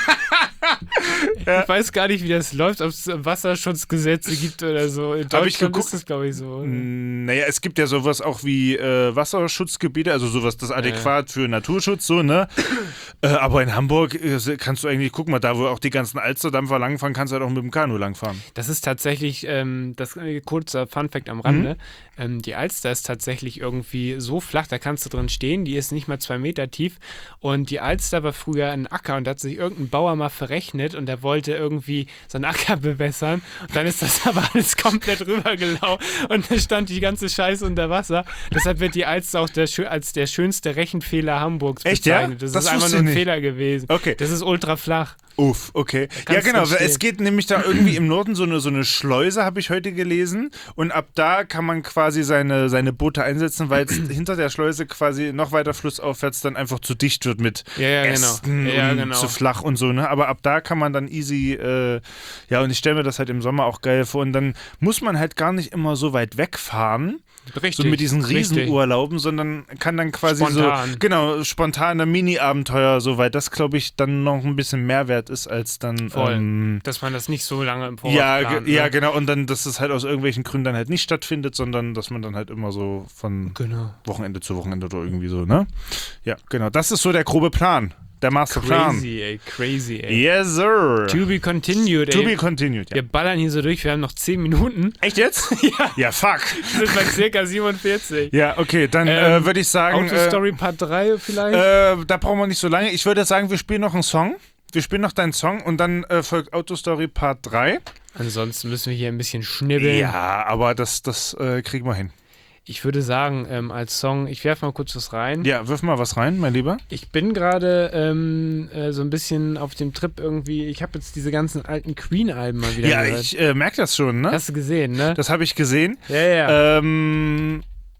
Ja. Ich weiß gar nicht, wie das läuft, ob es Wasserschutzgesetze gibt oder so. In
Hab ich
Deutschland
geguckt.
ist das, glaube ich, so.
Mm, Naja, es gibt ja sowas auch wie äh, Wasserschutzgebiete, also sowas, das adäquat für Naturschutz, so, ne? äh, aber in Hamburg äh, kannst du eigentlich, guck mal, da wo auch die ganzen Alsterdampfer langfahren, kannst du halt auch mit dem Kanu langfahren.
Das ist tatsächlich, ähm, das äh, kurzer Funfact am Rande,
Mhm.
ähm, die Alster ist tatsächlich irgendwie so flach, da kannst du drin stehen, die ist nicht mal zwei Meter tief und die Alster war früher ein Acker und da hat sich irgendein Bauer mal verrechnet und der wollte irgendwie so einen Acker bewässern und dann ist das aber alles komplett rübergelaufen und dann stand die ganze Scheiße unter Wasser. Deshalb wird die Alster auch der, schö- als der schönste Rechenfehler Hamburgs
Echt, ja?
bezeichnet. Das,
Das
ist einfach
wusste
nur ein
ich nicht.
Fehler gewesen.
Okay.
Das ist ultra flach.
Uff, okay. Ja,
kannst
genau.
drin
Es
stehen.
geht nämlich da irgendwie im Norden so eine, so eine Schleuse, habe ich heute gelesen. Und ab da kann man quasi seine, seine Boote einsetzen, weil es hinter der Schleuse quasi noch weiter flussaufwärts dann einfach zu dicht wird mit
Ja, ja, genau.
Ästen
Ja,
und
genau.
zu flach und so. Ne? Aber ab da kann man dann easy, äh, ja, und ich stelle mir das halt im Sommer auch geil vor. Und dann muss man halt gar nicht immer so weit wegfahren.
Richtig.
So mit diesen
richtig.
Riesenurlauben, sondern kann dann quasi
Spontan.
so, genau, spontane Mini-Abenteuer, so weil das, glaube ich, dann noch ein bisschen Mehrwert ist, als dann,
Voll.
ähm,
Dass man das nicht so lange im Voraus
ja,
plant,
ge- ja,
ne?
genau, und dann, dass es halt aus irgendwelchen Gründen dann halt nicht stattfindet, sondern dass man dann halt immer so von
Genau.
Wochenende zu Wochenende oder irgendwie so, ne? Ja, genau, das ist so der grobe Plan, der Masterplan.
Crazy, ey, crazy, ey.
Yes, sir.
To be continued, ey.
To be continued, ja.
Wir ballern hier so durch, wir haben noch zehn Minuten.
Echt jetzt?
Ja.
Ja, fuck.
Wir sind bei circa siebenundvierzig.
Ja, okay, dann
Ähm,
äh, würde ich sagen, äh,
Autostory Part drei vielleicht?
Äh, da brauchen wir nicht so lange. Ich würde sagen, wir spielen noch einen Song. Wir spielen noch deinen Song und dann äh, folgt Autostory Part drei.
Ansonsten müssen wir hier ein bisschen schnibbeln.
Ja, aber das, das äh, kriegen wir hin.
Ich würde sagen, ähm, als Song, ich werfe mal kurz was rein.
Ja, wirf mal was rein, mein Lieber.
Ich bin gerade ähm, äh, so ein bisschen auf dem Trip irgendwie, ich habe jetzt diese ganzen alten Queen-Alben mal wieder
Ja,
gehört.
ich äh, merke das schon, ne?
Hast du gesehen, ne?
Das habe ich gesehen.
ja, ja.
Ähm,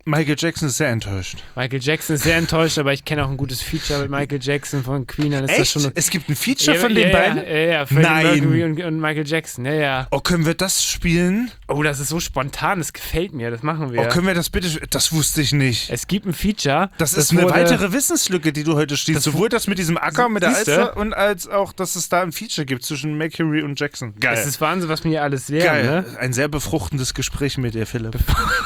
Michael Jackson ist sehr enttäuscht.
Michael Jackson ist sehr enttäuscht, aber ich kenne auch ein gutes Feature mit Michael Jackson von Queen. Dann ist
Echt?
Das schon
Es gibt ein Feature
ja,
von
ja,
den
ja,
beiden?
Ja, ja, ja. Freddie
Nein.
Mercury und, und Michael Jackson. Ja, ja.
Oh, können wir das spielen?
Oh, das ist so spontan, das gefällt mir, das machen wir.
Oh, können wir das bitte? Das wusste ich nicht.
Es gibt ein Feature.
Das,
das
ist eine
wurde,
weitere Wissenslücke, die du heute stehst.
Das
Sowohl das mit diesem Acker, mit der
Siehste?
Alster und als auch, dass es da ein Feature gibt zwischen Mercury und Jackson. Geil.
Das ist Wahnsinn, was wir hier alles lernen.
Geil.
Ne?
Ein sehr befruchtendes Gespräch mit dir, Philipp.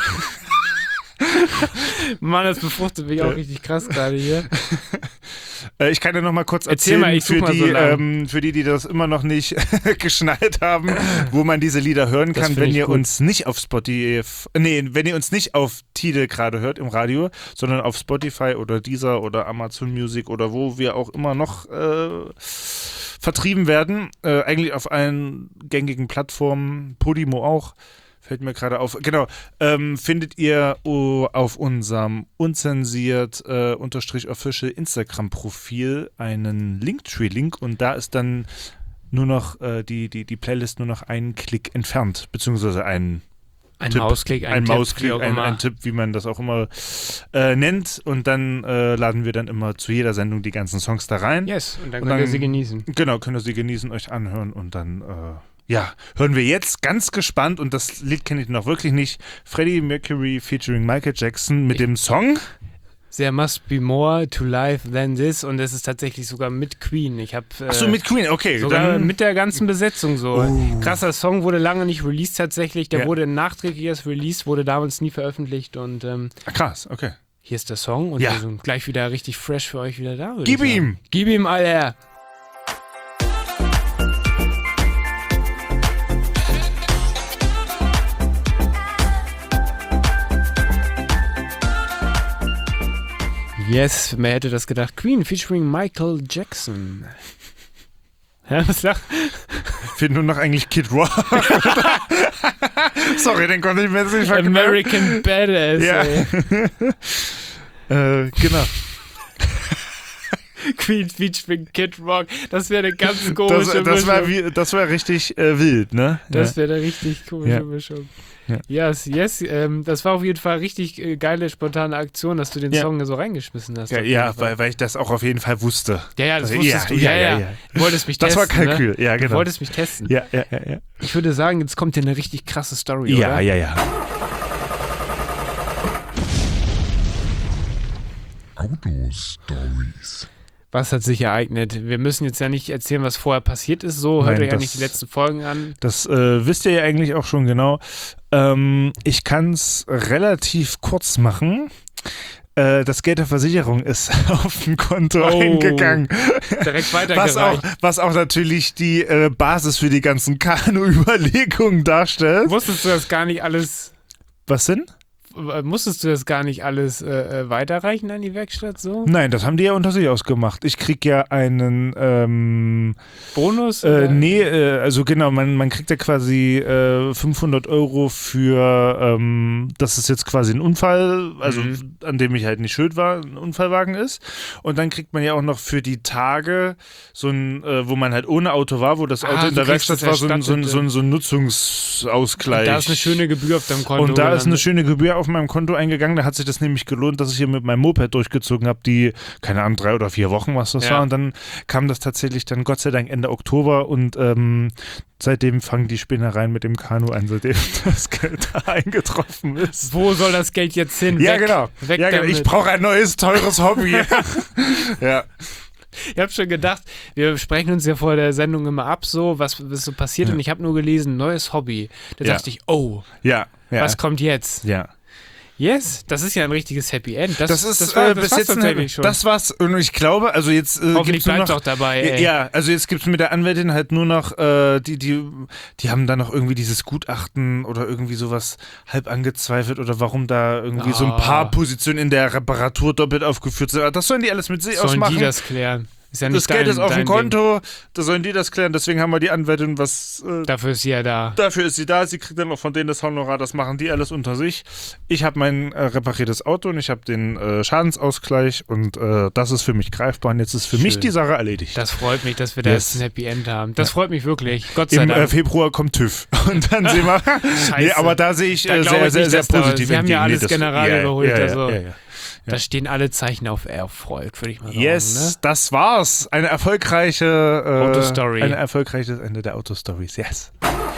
Mann, das befruchtet mich auch richtig krass gerade hier.
Äh, ich kann dir noch mal kurz
Erzähl
erzählen,
mal, ich such
für,
mal
die,
so lang.
ähm, für die, die das immer noch nicht geschnallt haben, wo man diese Lieder hören
Das
kann,
find
wenn
ich
ihr
gut.
uns nicht auf Spotify, nee, wenn ihr uns nicht auf Tidal gerade hört im Radio, sondern auf Spotify oder Deezer oder Amazon Music oder wo wir auch immer noch äh, vertrieben werden, äh, eigentlich auf allen gängigen Plattformen, Podimo auch, fällt mir gerade auf. Genau, ähm, findet ihr oh, auf unserem unzensiert äh, unterstrich official Instagram-Profil einen Linktree-Link und da ist dann nur noch äh, die, die, die Playlist nur noch einen Klick entfernt, beziehungsweise ein
Ein
Tipp,
Mausklick, ein,
ein
Tipp,
Mausklick,
wie auch
ein,
immer.
ein Tipp, wie man das auch immer äh, nennt und dann äh, laden wir dann immer zu jeder Sendung die ganzen Songs da rein.
Yes, und dann
Und
könnt ihr
dann-
sie genießen.
Genau, könnt ihr sie genießen, euch anhören und dann, äh, ja, hören wir jetzt ganz gespannt und das Lied kenne ich noch wirklich nicht, Freddie Mercury featuring Michael Jackson mit dem Song.
There must be more to life than this und es ist tatsächlich sogar mit Queen. Ich habe äh,
Achso, mit Queen, okay.
sogar
dann,
mit der ganzen Besetzung so.
Oh.
Krasser Song, wurde lange nicht released tatsächlich. Der
Ja.
wurde nachträglich erst released, wurde damals nie veröffentlicht und ähm,
Ah, krass, okay.
hier ist der Song und
Ja.
wir sind gleich wieder richtig fresh für euch wieder da. würde
Gib
ich sagen.
ihm!
Gib ihm, Alter! Yes, wer hätte das gedacht? Queen featuring Michael Jackson. Ja, was sagt?
Fehlt nur noch eigentlich Kid Rock. Sorry, den konnte ich mir jetzt nicht verkneifen.
American Badass,
Ja.
ey.
äh, genau.
Queen featuring Kid Rock. Das wäre eine ganz
Das,
komische
das, war
Mischung.
wie, das war richtig äh, wild, ne?
Das wäre eine richtig komische
Ja.
Mischung.
Ja.
Yes, yes. Ähm, das war auf jeden Fall richtig äh, geile, spontane Aktion, dass du den
Ja.
Song so reingeschmissen hast.
ja,
auf jeden
ja
Fall.
weil, weil ich das auch auf jeden Fall wusste.
ja, ja, das
Also,
wusstest
ja,
du.
ja,
Ja, ja,
ja, ja.
Du wolltest mich
Das war
testen.
Kalkül,
ne?
ja,
Du
genau.
wolltest mich testen.
Ja, ja, ja, ja.
Ich würde sagen, jetzt kommt hier eine richtig krasse Story,
Ja,
oder?
ja, ja.
Autostories.
Was hat sich ereignet? Wir müssen jetzt ja nicht erzählen, was vorher passiert ist. So, hört
Nein,
euch eigentlich
das-
die letzten Folgen an.
Das äh, wisst ihr ja eigentlich auch schon genau. Ähm, ich kann es relativ kurz machen. Äh, das Geld der Versicherung ist auf dem Konto
Oh,
eingegangen.
Direkt
Was auch,
weitergereicht.
was auch natürlich die äh, Basis für die ganzen Kanu-Überlegungen darstellt.
Wusstest du das gar nicht alles...
Was denn?
Äh, Musstest du das gar nicht alles äh, äh, weiterreichen an die Werkstatt so?
Nein, das haben die ja unter sich ausgemacht. Ich krieg ja einen, ähm,
Bonus?
äh,
oder?
nee, äh, also genau, man, man kriegt ja quasi äh, fünfhundert Euro für, ähm, dass es jetzt quasi ein Unfall, also
Mhm.
an dem ich halt nicht schuld war, ein Unfallwagen ist. Und dann kriegt man ja auch noch für die Tage so ein, äh, wo man halt ohne Auto war, wo das
Ah,
Auto
du
in der
kriegst
Werkstatt
das
war, so ein, so ein,
erstattet.
so ein, so ein Nutzungsausgleich.
Da ist eine schöne Gebühr auf deinem Konto.
Und da ist eine
gelandet.
schöne Gebühr auf meinem Konto eingegangen. Da hat sich das nämlich gelohnt, dass ich hier mit meinem Moped durchgezogen habe, die, keine Ahnung, drei oder vier Wochen, was das
Ja.
war. Und dann kam das tatsächlich dann Gott sei Dank Ende Oktober und ähm, seitdem fangen die Spinnereien mit dem Kanu an, seitdem das Geld da eingetroffen ist.
Wo soll das Geld jetzt hin?
Ja,
Weg,
genau.
Weg
Ja, genau.
damit.
Ich brauche ein neues, teures Hobby. ja.
Ich habe schon gedacht, wir sprechen uns ja vor der Sendung immer ab, so was, was so passiert.
Ja.
Und ich habe nur gelesen, neues Hobby. Da
Ja.
dachte ich, oh,
Ja. ja.
was kommt jetzt?
Ja.
Yes, das ist ja ein richtiges Happy End. Das,
Das ist
das war,
äh,
das
bis
war's
jetzt ein-
tatsächlich schon.
Das war's. Und ich glaube, also jetzt äh,
Hoffentlich
gibt's nur
bleibt
noch,
auch dabei, ey.
Ja, also jetzt gibt es mit der Anwältin halt nur noch, äh, die, die, die haben da noch irgendwie dieses Gutachten oder irgendwie sowas halb angezweifelt oder warum da irgendwie so ein
Ah.
paar Positionen in der Reparatur doppelt aufgeführt sind. Aber das sollen die alles mit sich
Sollen
ausmachen.
die das klären? Ist ja
das
nicht
Geld
dein,
ist auf dem
dein
Konto, da sollen die das klären, deswegen haben wir die Anwältin, was... Äh,
Ding. Dafür ist sie ja da.
Dafür ist sie da, sie kriegt dann auch von denen das Honorar, das machen die alles unter sich. Ich habe mein äh, repariertes Auto und ich habe den äh, Schadensausgleich und äh, das ist für mich greifbar und jetzt ist für
Schön.
mich die Sache erledigt.
Das freut mich, dass wir da
Yes.
jetzt ein Happy End haben. Das freut mich wirklich. Gott sei
Im
Dank.
äh, Februar kommt TÜV und dann sehen wir... nee, aber da sehe ich
Da
äh,
glaube
sehr,
ich
sehr,
nicht,
sehr
dass da-
positiv
Sie haben ja
entgegen. Nee,
alles
das-
General
ja,
überholt,
ja, ja,
also-
ja, ja.
Da stehen alle Zeichen auf Erfolg, würde ich mal sagen.
Yes,
Ne?
das war's. Eine erfolgreiche äh,
Autostory.
Ein erfolgreiches Ende der Autostories. Yes.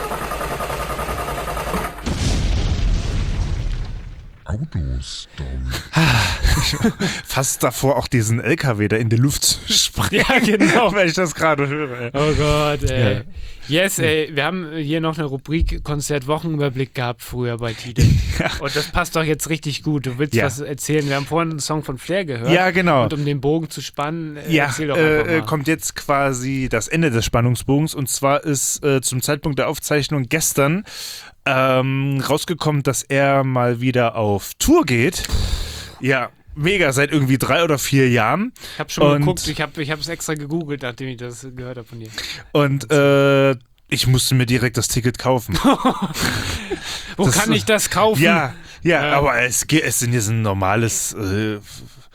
Fast davor auch diesen L K W da in die Luft zu sprengen.
Ja, genau.
Wenn ich das gerade höre. Ey.
Oh Gott, ey.
Ja.
Yes, ey, wir haben hier noch eine Rubrik Konzert-Wochenüberblick gehabt früher bei Tide. Und das passt doch jetzt richtig gut. Du willst
Ja.
was erzählen. Wir haben vorhin einen Song von Flair gehört.
Ja, genau.
Und um den Bogen zu spannen, äh,
Ja,
erzähl doch einfach
äh,
mal.
kommt jetzt quasi das Ende des Spannungsbogens und zwar ist äh, zum Zeitpunkt der Aufzeichnung gestern ähm, rausgekommen, dass er mal wieder auf Tour geht. Ja, mega, seit irgendwie drei oder vier Jahren.
Ich habe schon mal
und-
geguckt, ich habe ich es extra gegoogelt, nachdem ich das gehört habe von dir.
Und äh, ich musste mir direkt das Ticket kaufen.
Wo
Das-
kann ich das kaufen?
Ja, ja,
Ja.
aber es, ge- es sind jetzt ein normales, äh, äh,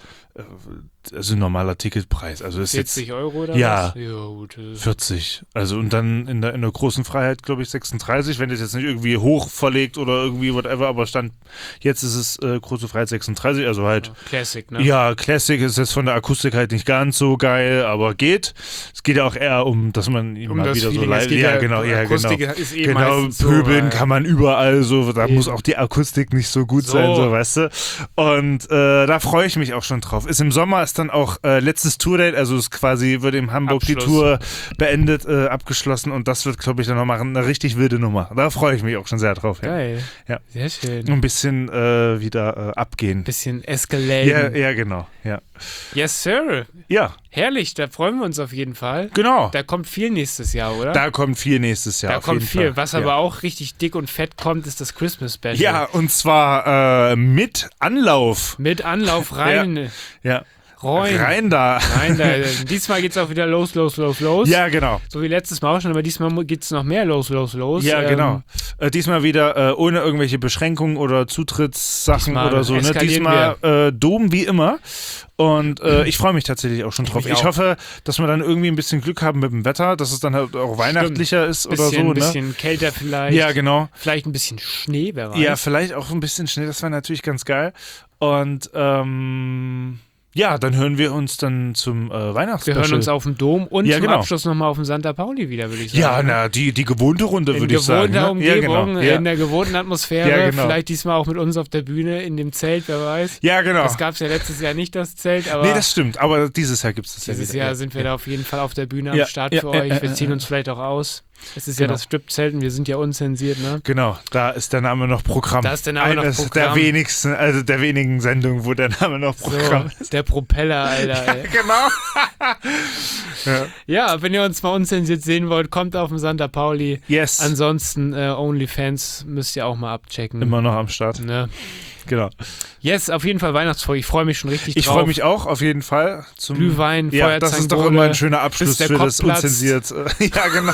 also ein normaler Ticketpreis. Also ist jetzt
vierzig Euro oder
Ja.
was? Ja, gut. das ist-
vierzig. Also und dann in der, in der großen Freiheit, glaube ich, sechsunddreißig, wenn das jetzt nicht irgendwie hoch verlegt oder irgendwie whatever, aber stand, jetzt ist es äh, große Freiheit sechsunddreißig, also halt,
Classic, ne?
ja, Classic ist jetzt von der Akustik halt nicht ganz so geil, aber geht. Es geht ja auch eher um, dass man ihn
Um
mal
das
wieder so
Feeling, es
live,
geht
ja,
ja-
genau, ja, genau.
Akustik ist eh
Genau,
meistens so,
pöbeln
äh,
kann man überall so, da
eben.
muss auch die Akustik nicht so gut
So.
sein, so, weißt du. Und äh, da freue ich mich auch schon drauf. Ist im Sommer, ist dann auch äh, letztes Tourdate, also ist quasi, wird in Hamburg die
Abschluss.
Tour beendet, äh, abgeschlossen und das wird, glaube ich, dann nochmal eine richtig wilde Nummer. Da freue ich mich auch schon sehr drauf. Ja.
Geil.
Ja.
Sehr schön.
Ein bisschen äh, wieder äh, abgehen.
Bisschen escalaten.
Ja, ja, genau. Ja.
Yes, Sir.
ja,
Herrlich, da freuen wir uns auf jeden Fall.
genau.
Da kommt viel nächstes Jahr, oder?
Da kommt viel nächstes Jahr.
Da
auf
kommt
jeden
viel.
Fall.
Was
ja.
aber auch richtig dick und fett kommt, ist das Christmas Special.
Ja, und zwar äh, mit Anlauf.
Mit Anlauf rein.
Ja.
Rein.
Rein da.
Rein da. Diesmal geht's auch wieder los, los, los, los.
Ja, genau.
So wie letztes Mal auch schon, aber diesmal geht's noch mehr los, los, los.
Ja,
Ähm,
genau. Äh, diesmal wieder äh, ohne irgendwelche Beschränkungen oder Zutrittssachen
Diesmal
oder so. Ne?
eskalieren
Diesmal äh, Dom wie immer. Und äh, ich freue mich tatsächlich auch schon drauf.
mich
Ich
auch.
hoffe, dass wir dann irgendwie ein bisschen Glück haben mit dem Wetter, dass es dann halt auch weihnachtlicher ist oder
bisschen,
so. Ne?
bisschen kälter vielleicht.
Ja, genau.
Vielleicht ein bisschen Schnee, wer weiß.
Ja, vielleicht auch ein bisschen Schnee, das wäre natürlich ganz geil. Und ähm, ja, dann hören wir uns dann zum äh,
Wir
Weihnachtsspecial.
hören uns auf dem Dom und
Ja,
zum
genau.
Abschluss nochmal auf dem Santa Pauli wieder, würde ich sagen.
Ja, na, die, die gewohnte Runde,
in
würde ich sagen.
gewohnter
Ne?
Umgebung,
ja, genau. ja.
in der gewohnten Atmosphäre,
Ja, genau.
vielleicht diesmal auch mit uns auf der Bühne, in dem Zelt, wer weiß.
ja, genau.
Das gab es ja letztes Jahr nicht, das Zelt, aber
Nee, das stimmt, aber dieses Jahr gibt es das
dieses
ja wieder.
Jahr
ja.
sind wir
ja.
da auf jeden Fall auf der Bühne
Ja,
am Start
ja,
für
ja,
euch.
ja,
Wir
ja,
ziehen
ja.
uns vielleicht auch aus. Es ist
Genau.
ja das Strip-Zelt und wir sind ja unzensiert, ne?
Genau, da ist der Name noch Programm.
Da ist der Name noch
Eines
Programm.
der wenigsten, also der wenigen Sendungen, wo der Name noch Programm
So, der Propeller, Alter. Ey.
Genau. ja.
Ja, wenn ihr uns mal unzensiert sehen wollt, kommt auf den Santa Pauli.
Yes.
Ansonsten äh, OnlyFans müsst ihr auch mal abchecken.
Immer noch am Start.
Ne?
Genau.
Yes, auf jeden Fall Weihnachtsfolge. Ich freue mich schon richtig
Ich
drauf.
freue mich auch auf jeden Fall. Zum
Glühwein,
Ja, das ist doch
Feuerzangenbowle,
immer ein schöner Abschluss
bis der
für
Kopf
das
platzt.
unzensiert. ja, genau.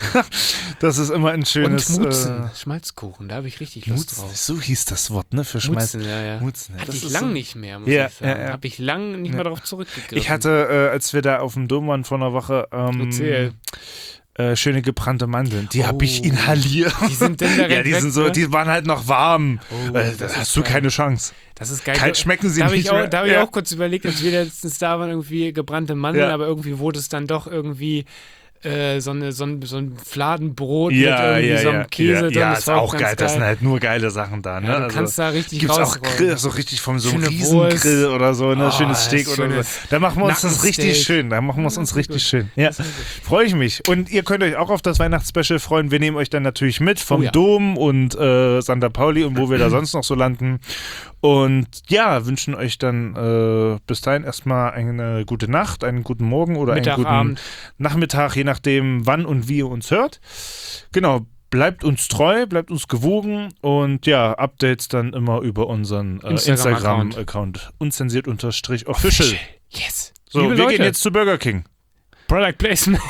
Das ist immer ein schönes.
Und Mutzen,
Äh,
Schmalzkuchen, da habe ich richtig Lust
Mutzen.
drauf.
So hieß das Wort, ne? Für Schmalz.
Mutzen, ja, ja.
Mutzen, ja.
Hatte
Das
ich
ist
lang
so-
nicht mehr, muss
Ja,
ich sagen.
ja, ja.
Habe ich lang nicht
Ja.
mehr darauf zurückgegriffen.
Ich hatte, äh, als wir da auf dem Dom waren vor einer Woche, ähm,
Erzähl.
äh, schöne gebrannte Mandeln. Die habe ich
Oh.
inhaliert.
Die sind denn direkt
Ja, die
weg,
sind so,
ne?
die waren halt noch warm.
Oh,
äh,
das
da
ist
hast du
geil.
keine Chance.
Das ist geil.
Kalt schmecken sie
da hab
nicht
ich auch,
mehr.
Da habe ich
Ja.
auch kurz überlegt, als wir letztens da waren, irgendwie gebrannte Mandeln,
Ja.
aber irgendwie wurde es dann doch irgendwie äh, so, eine, so, ein, so ein Fladenbrot
Ja,
mit irgendwie
ja,
so einem
ja.
Käse
ja,
drin.
ja,
das
ist
war
auch
ganz
geil. Das sind halt nur geile Sachen da. Ne?
Ja, du
Also,
kannst da richtig
gibt's auch
rausrollen.
Grill, so richtig von so einem
Schöne
Riesengrill
Wurst.
oder so, ne?
Oh,
schönes Steak
das
oder
schönes
so. Da machen wir uns das
Nackensteak.
richtig schön. Da machen wir es uns richtig schön. Ja, freue ich mich. Und ihr könnt euch auch auf das Weihnachtsspecial freuen. Wir nehmen euch dann natürlich mit vom
Oh ja.
Dom und äh, Santa Pauli und wo wir da sonst noch so landen. Und ja, wünschen euch dann äh, bis dahin erstmal eine gute Nacht, einen guten Morgen oder
Mittag,
einen guten
Abend.
Nachmittag, je nachdem, wann und wie ihr uns hört. Genau, bleibt uns treu, bleibt uns gewogen und ja, Updates dann immer über unseren äh,
Instagram-Account.
Instagram-Account unzensiert unterstrich official.
Yes.
So,
Liebe
wir
Leute.
gehen jetzt zu Burger King.
Product Placement.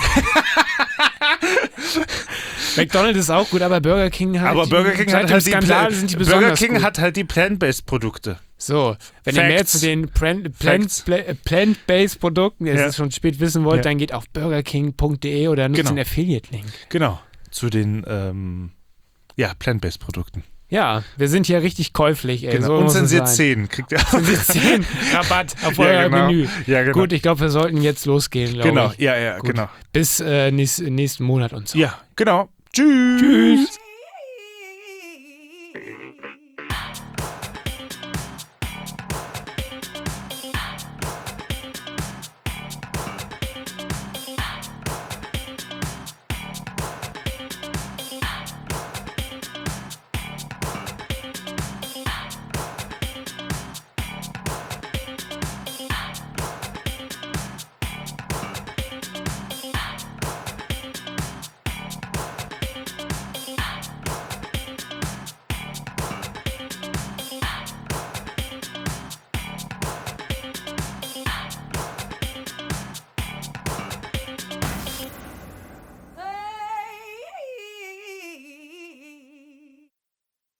McDonald's ist auch gut, aber Burger King hat
Aber
die,
Burger King
seit
hat
dem
halt die,
Skandal
Pla-
sind die
Burger
besonders
King
gut.
hat halt die Plant-Based Produkte.
So, wenn ihr mehr
Facts.
zu den Plant-
Facts.
Plant- Plant-Based Produkten, ihr
Ja.
es schon spät wissen wollt,
Ja.
dann geht auf burgerking punkt de oder nutzt
Genau.
den Affiliate-Link.
Genau. Zu den ähm, ja, Plant-Based Produkten.
Ja, wir sind hier richtig käuflich, ey.
Genau.
So muss es
Unzensiert
sein.
zehn kriegt ihr.
Unzensiert zehn Rabatt auf
Ja,
euer
genau.
Menü.
Ja, genau.
Gut, ich glaube, wir sollten jetzt losgehen, glaube
Genau,
ich.
ja, ja,
Gut.
genau.
Bis äh, nächst, nächsten Monat und so.
Ja, genau. Tschüss.
Tschüss.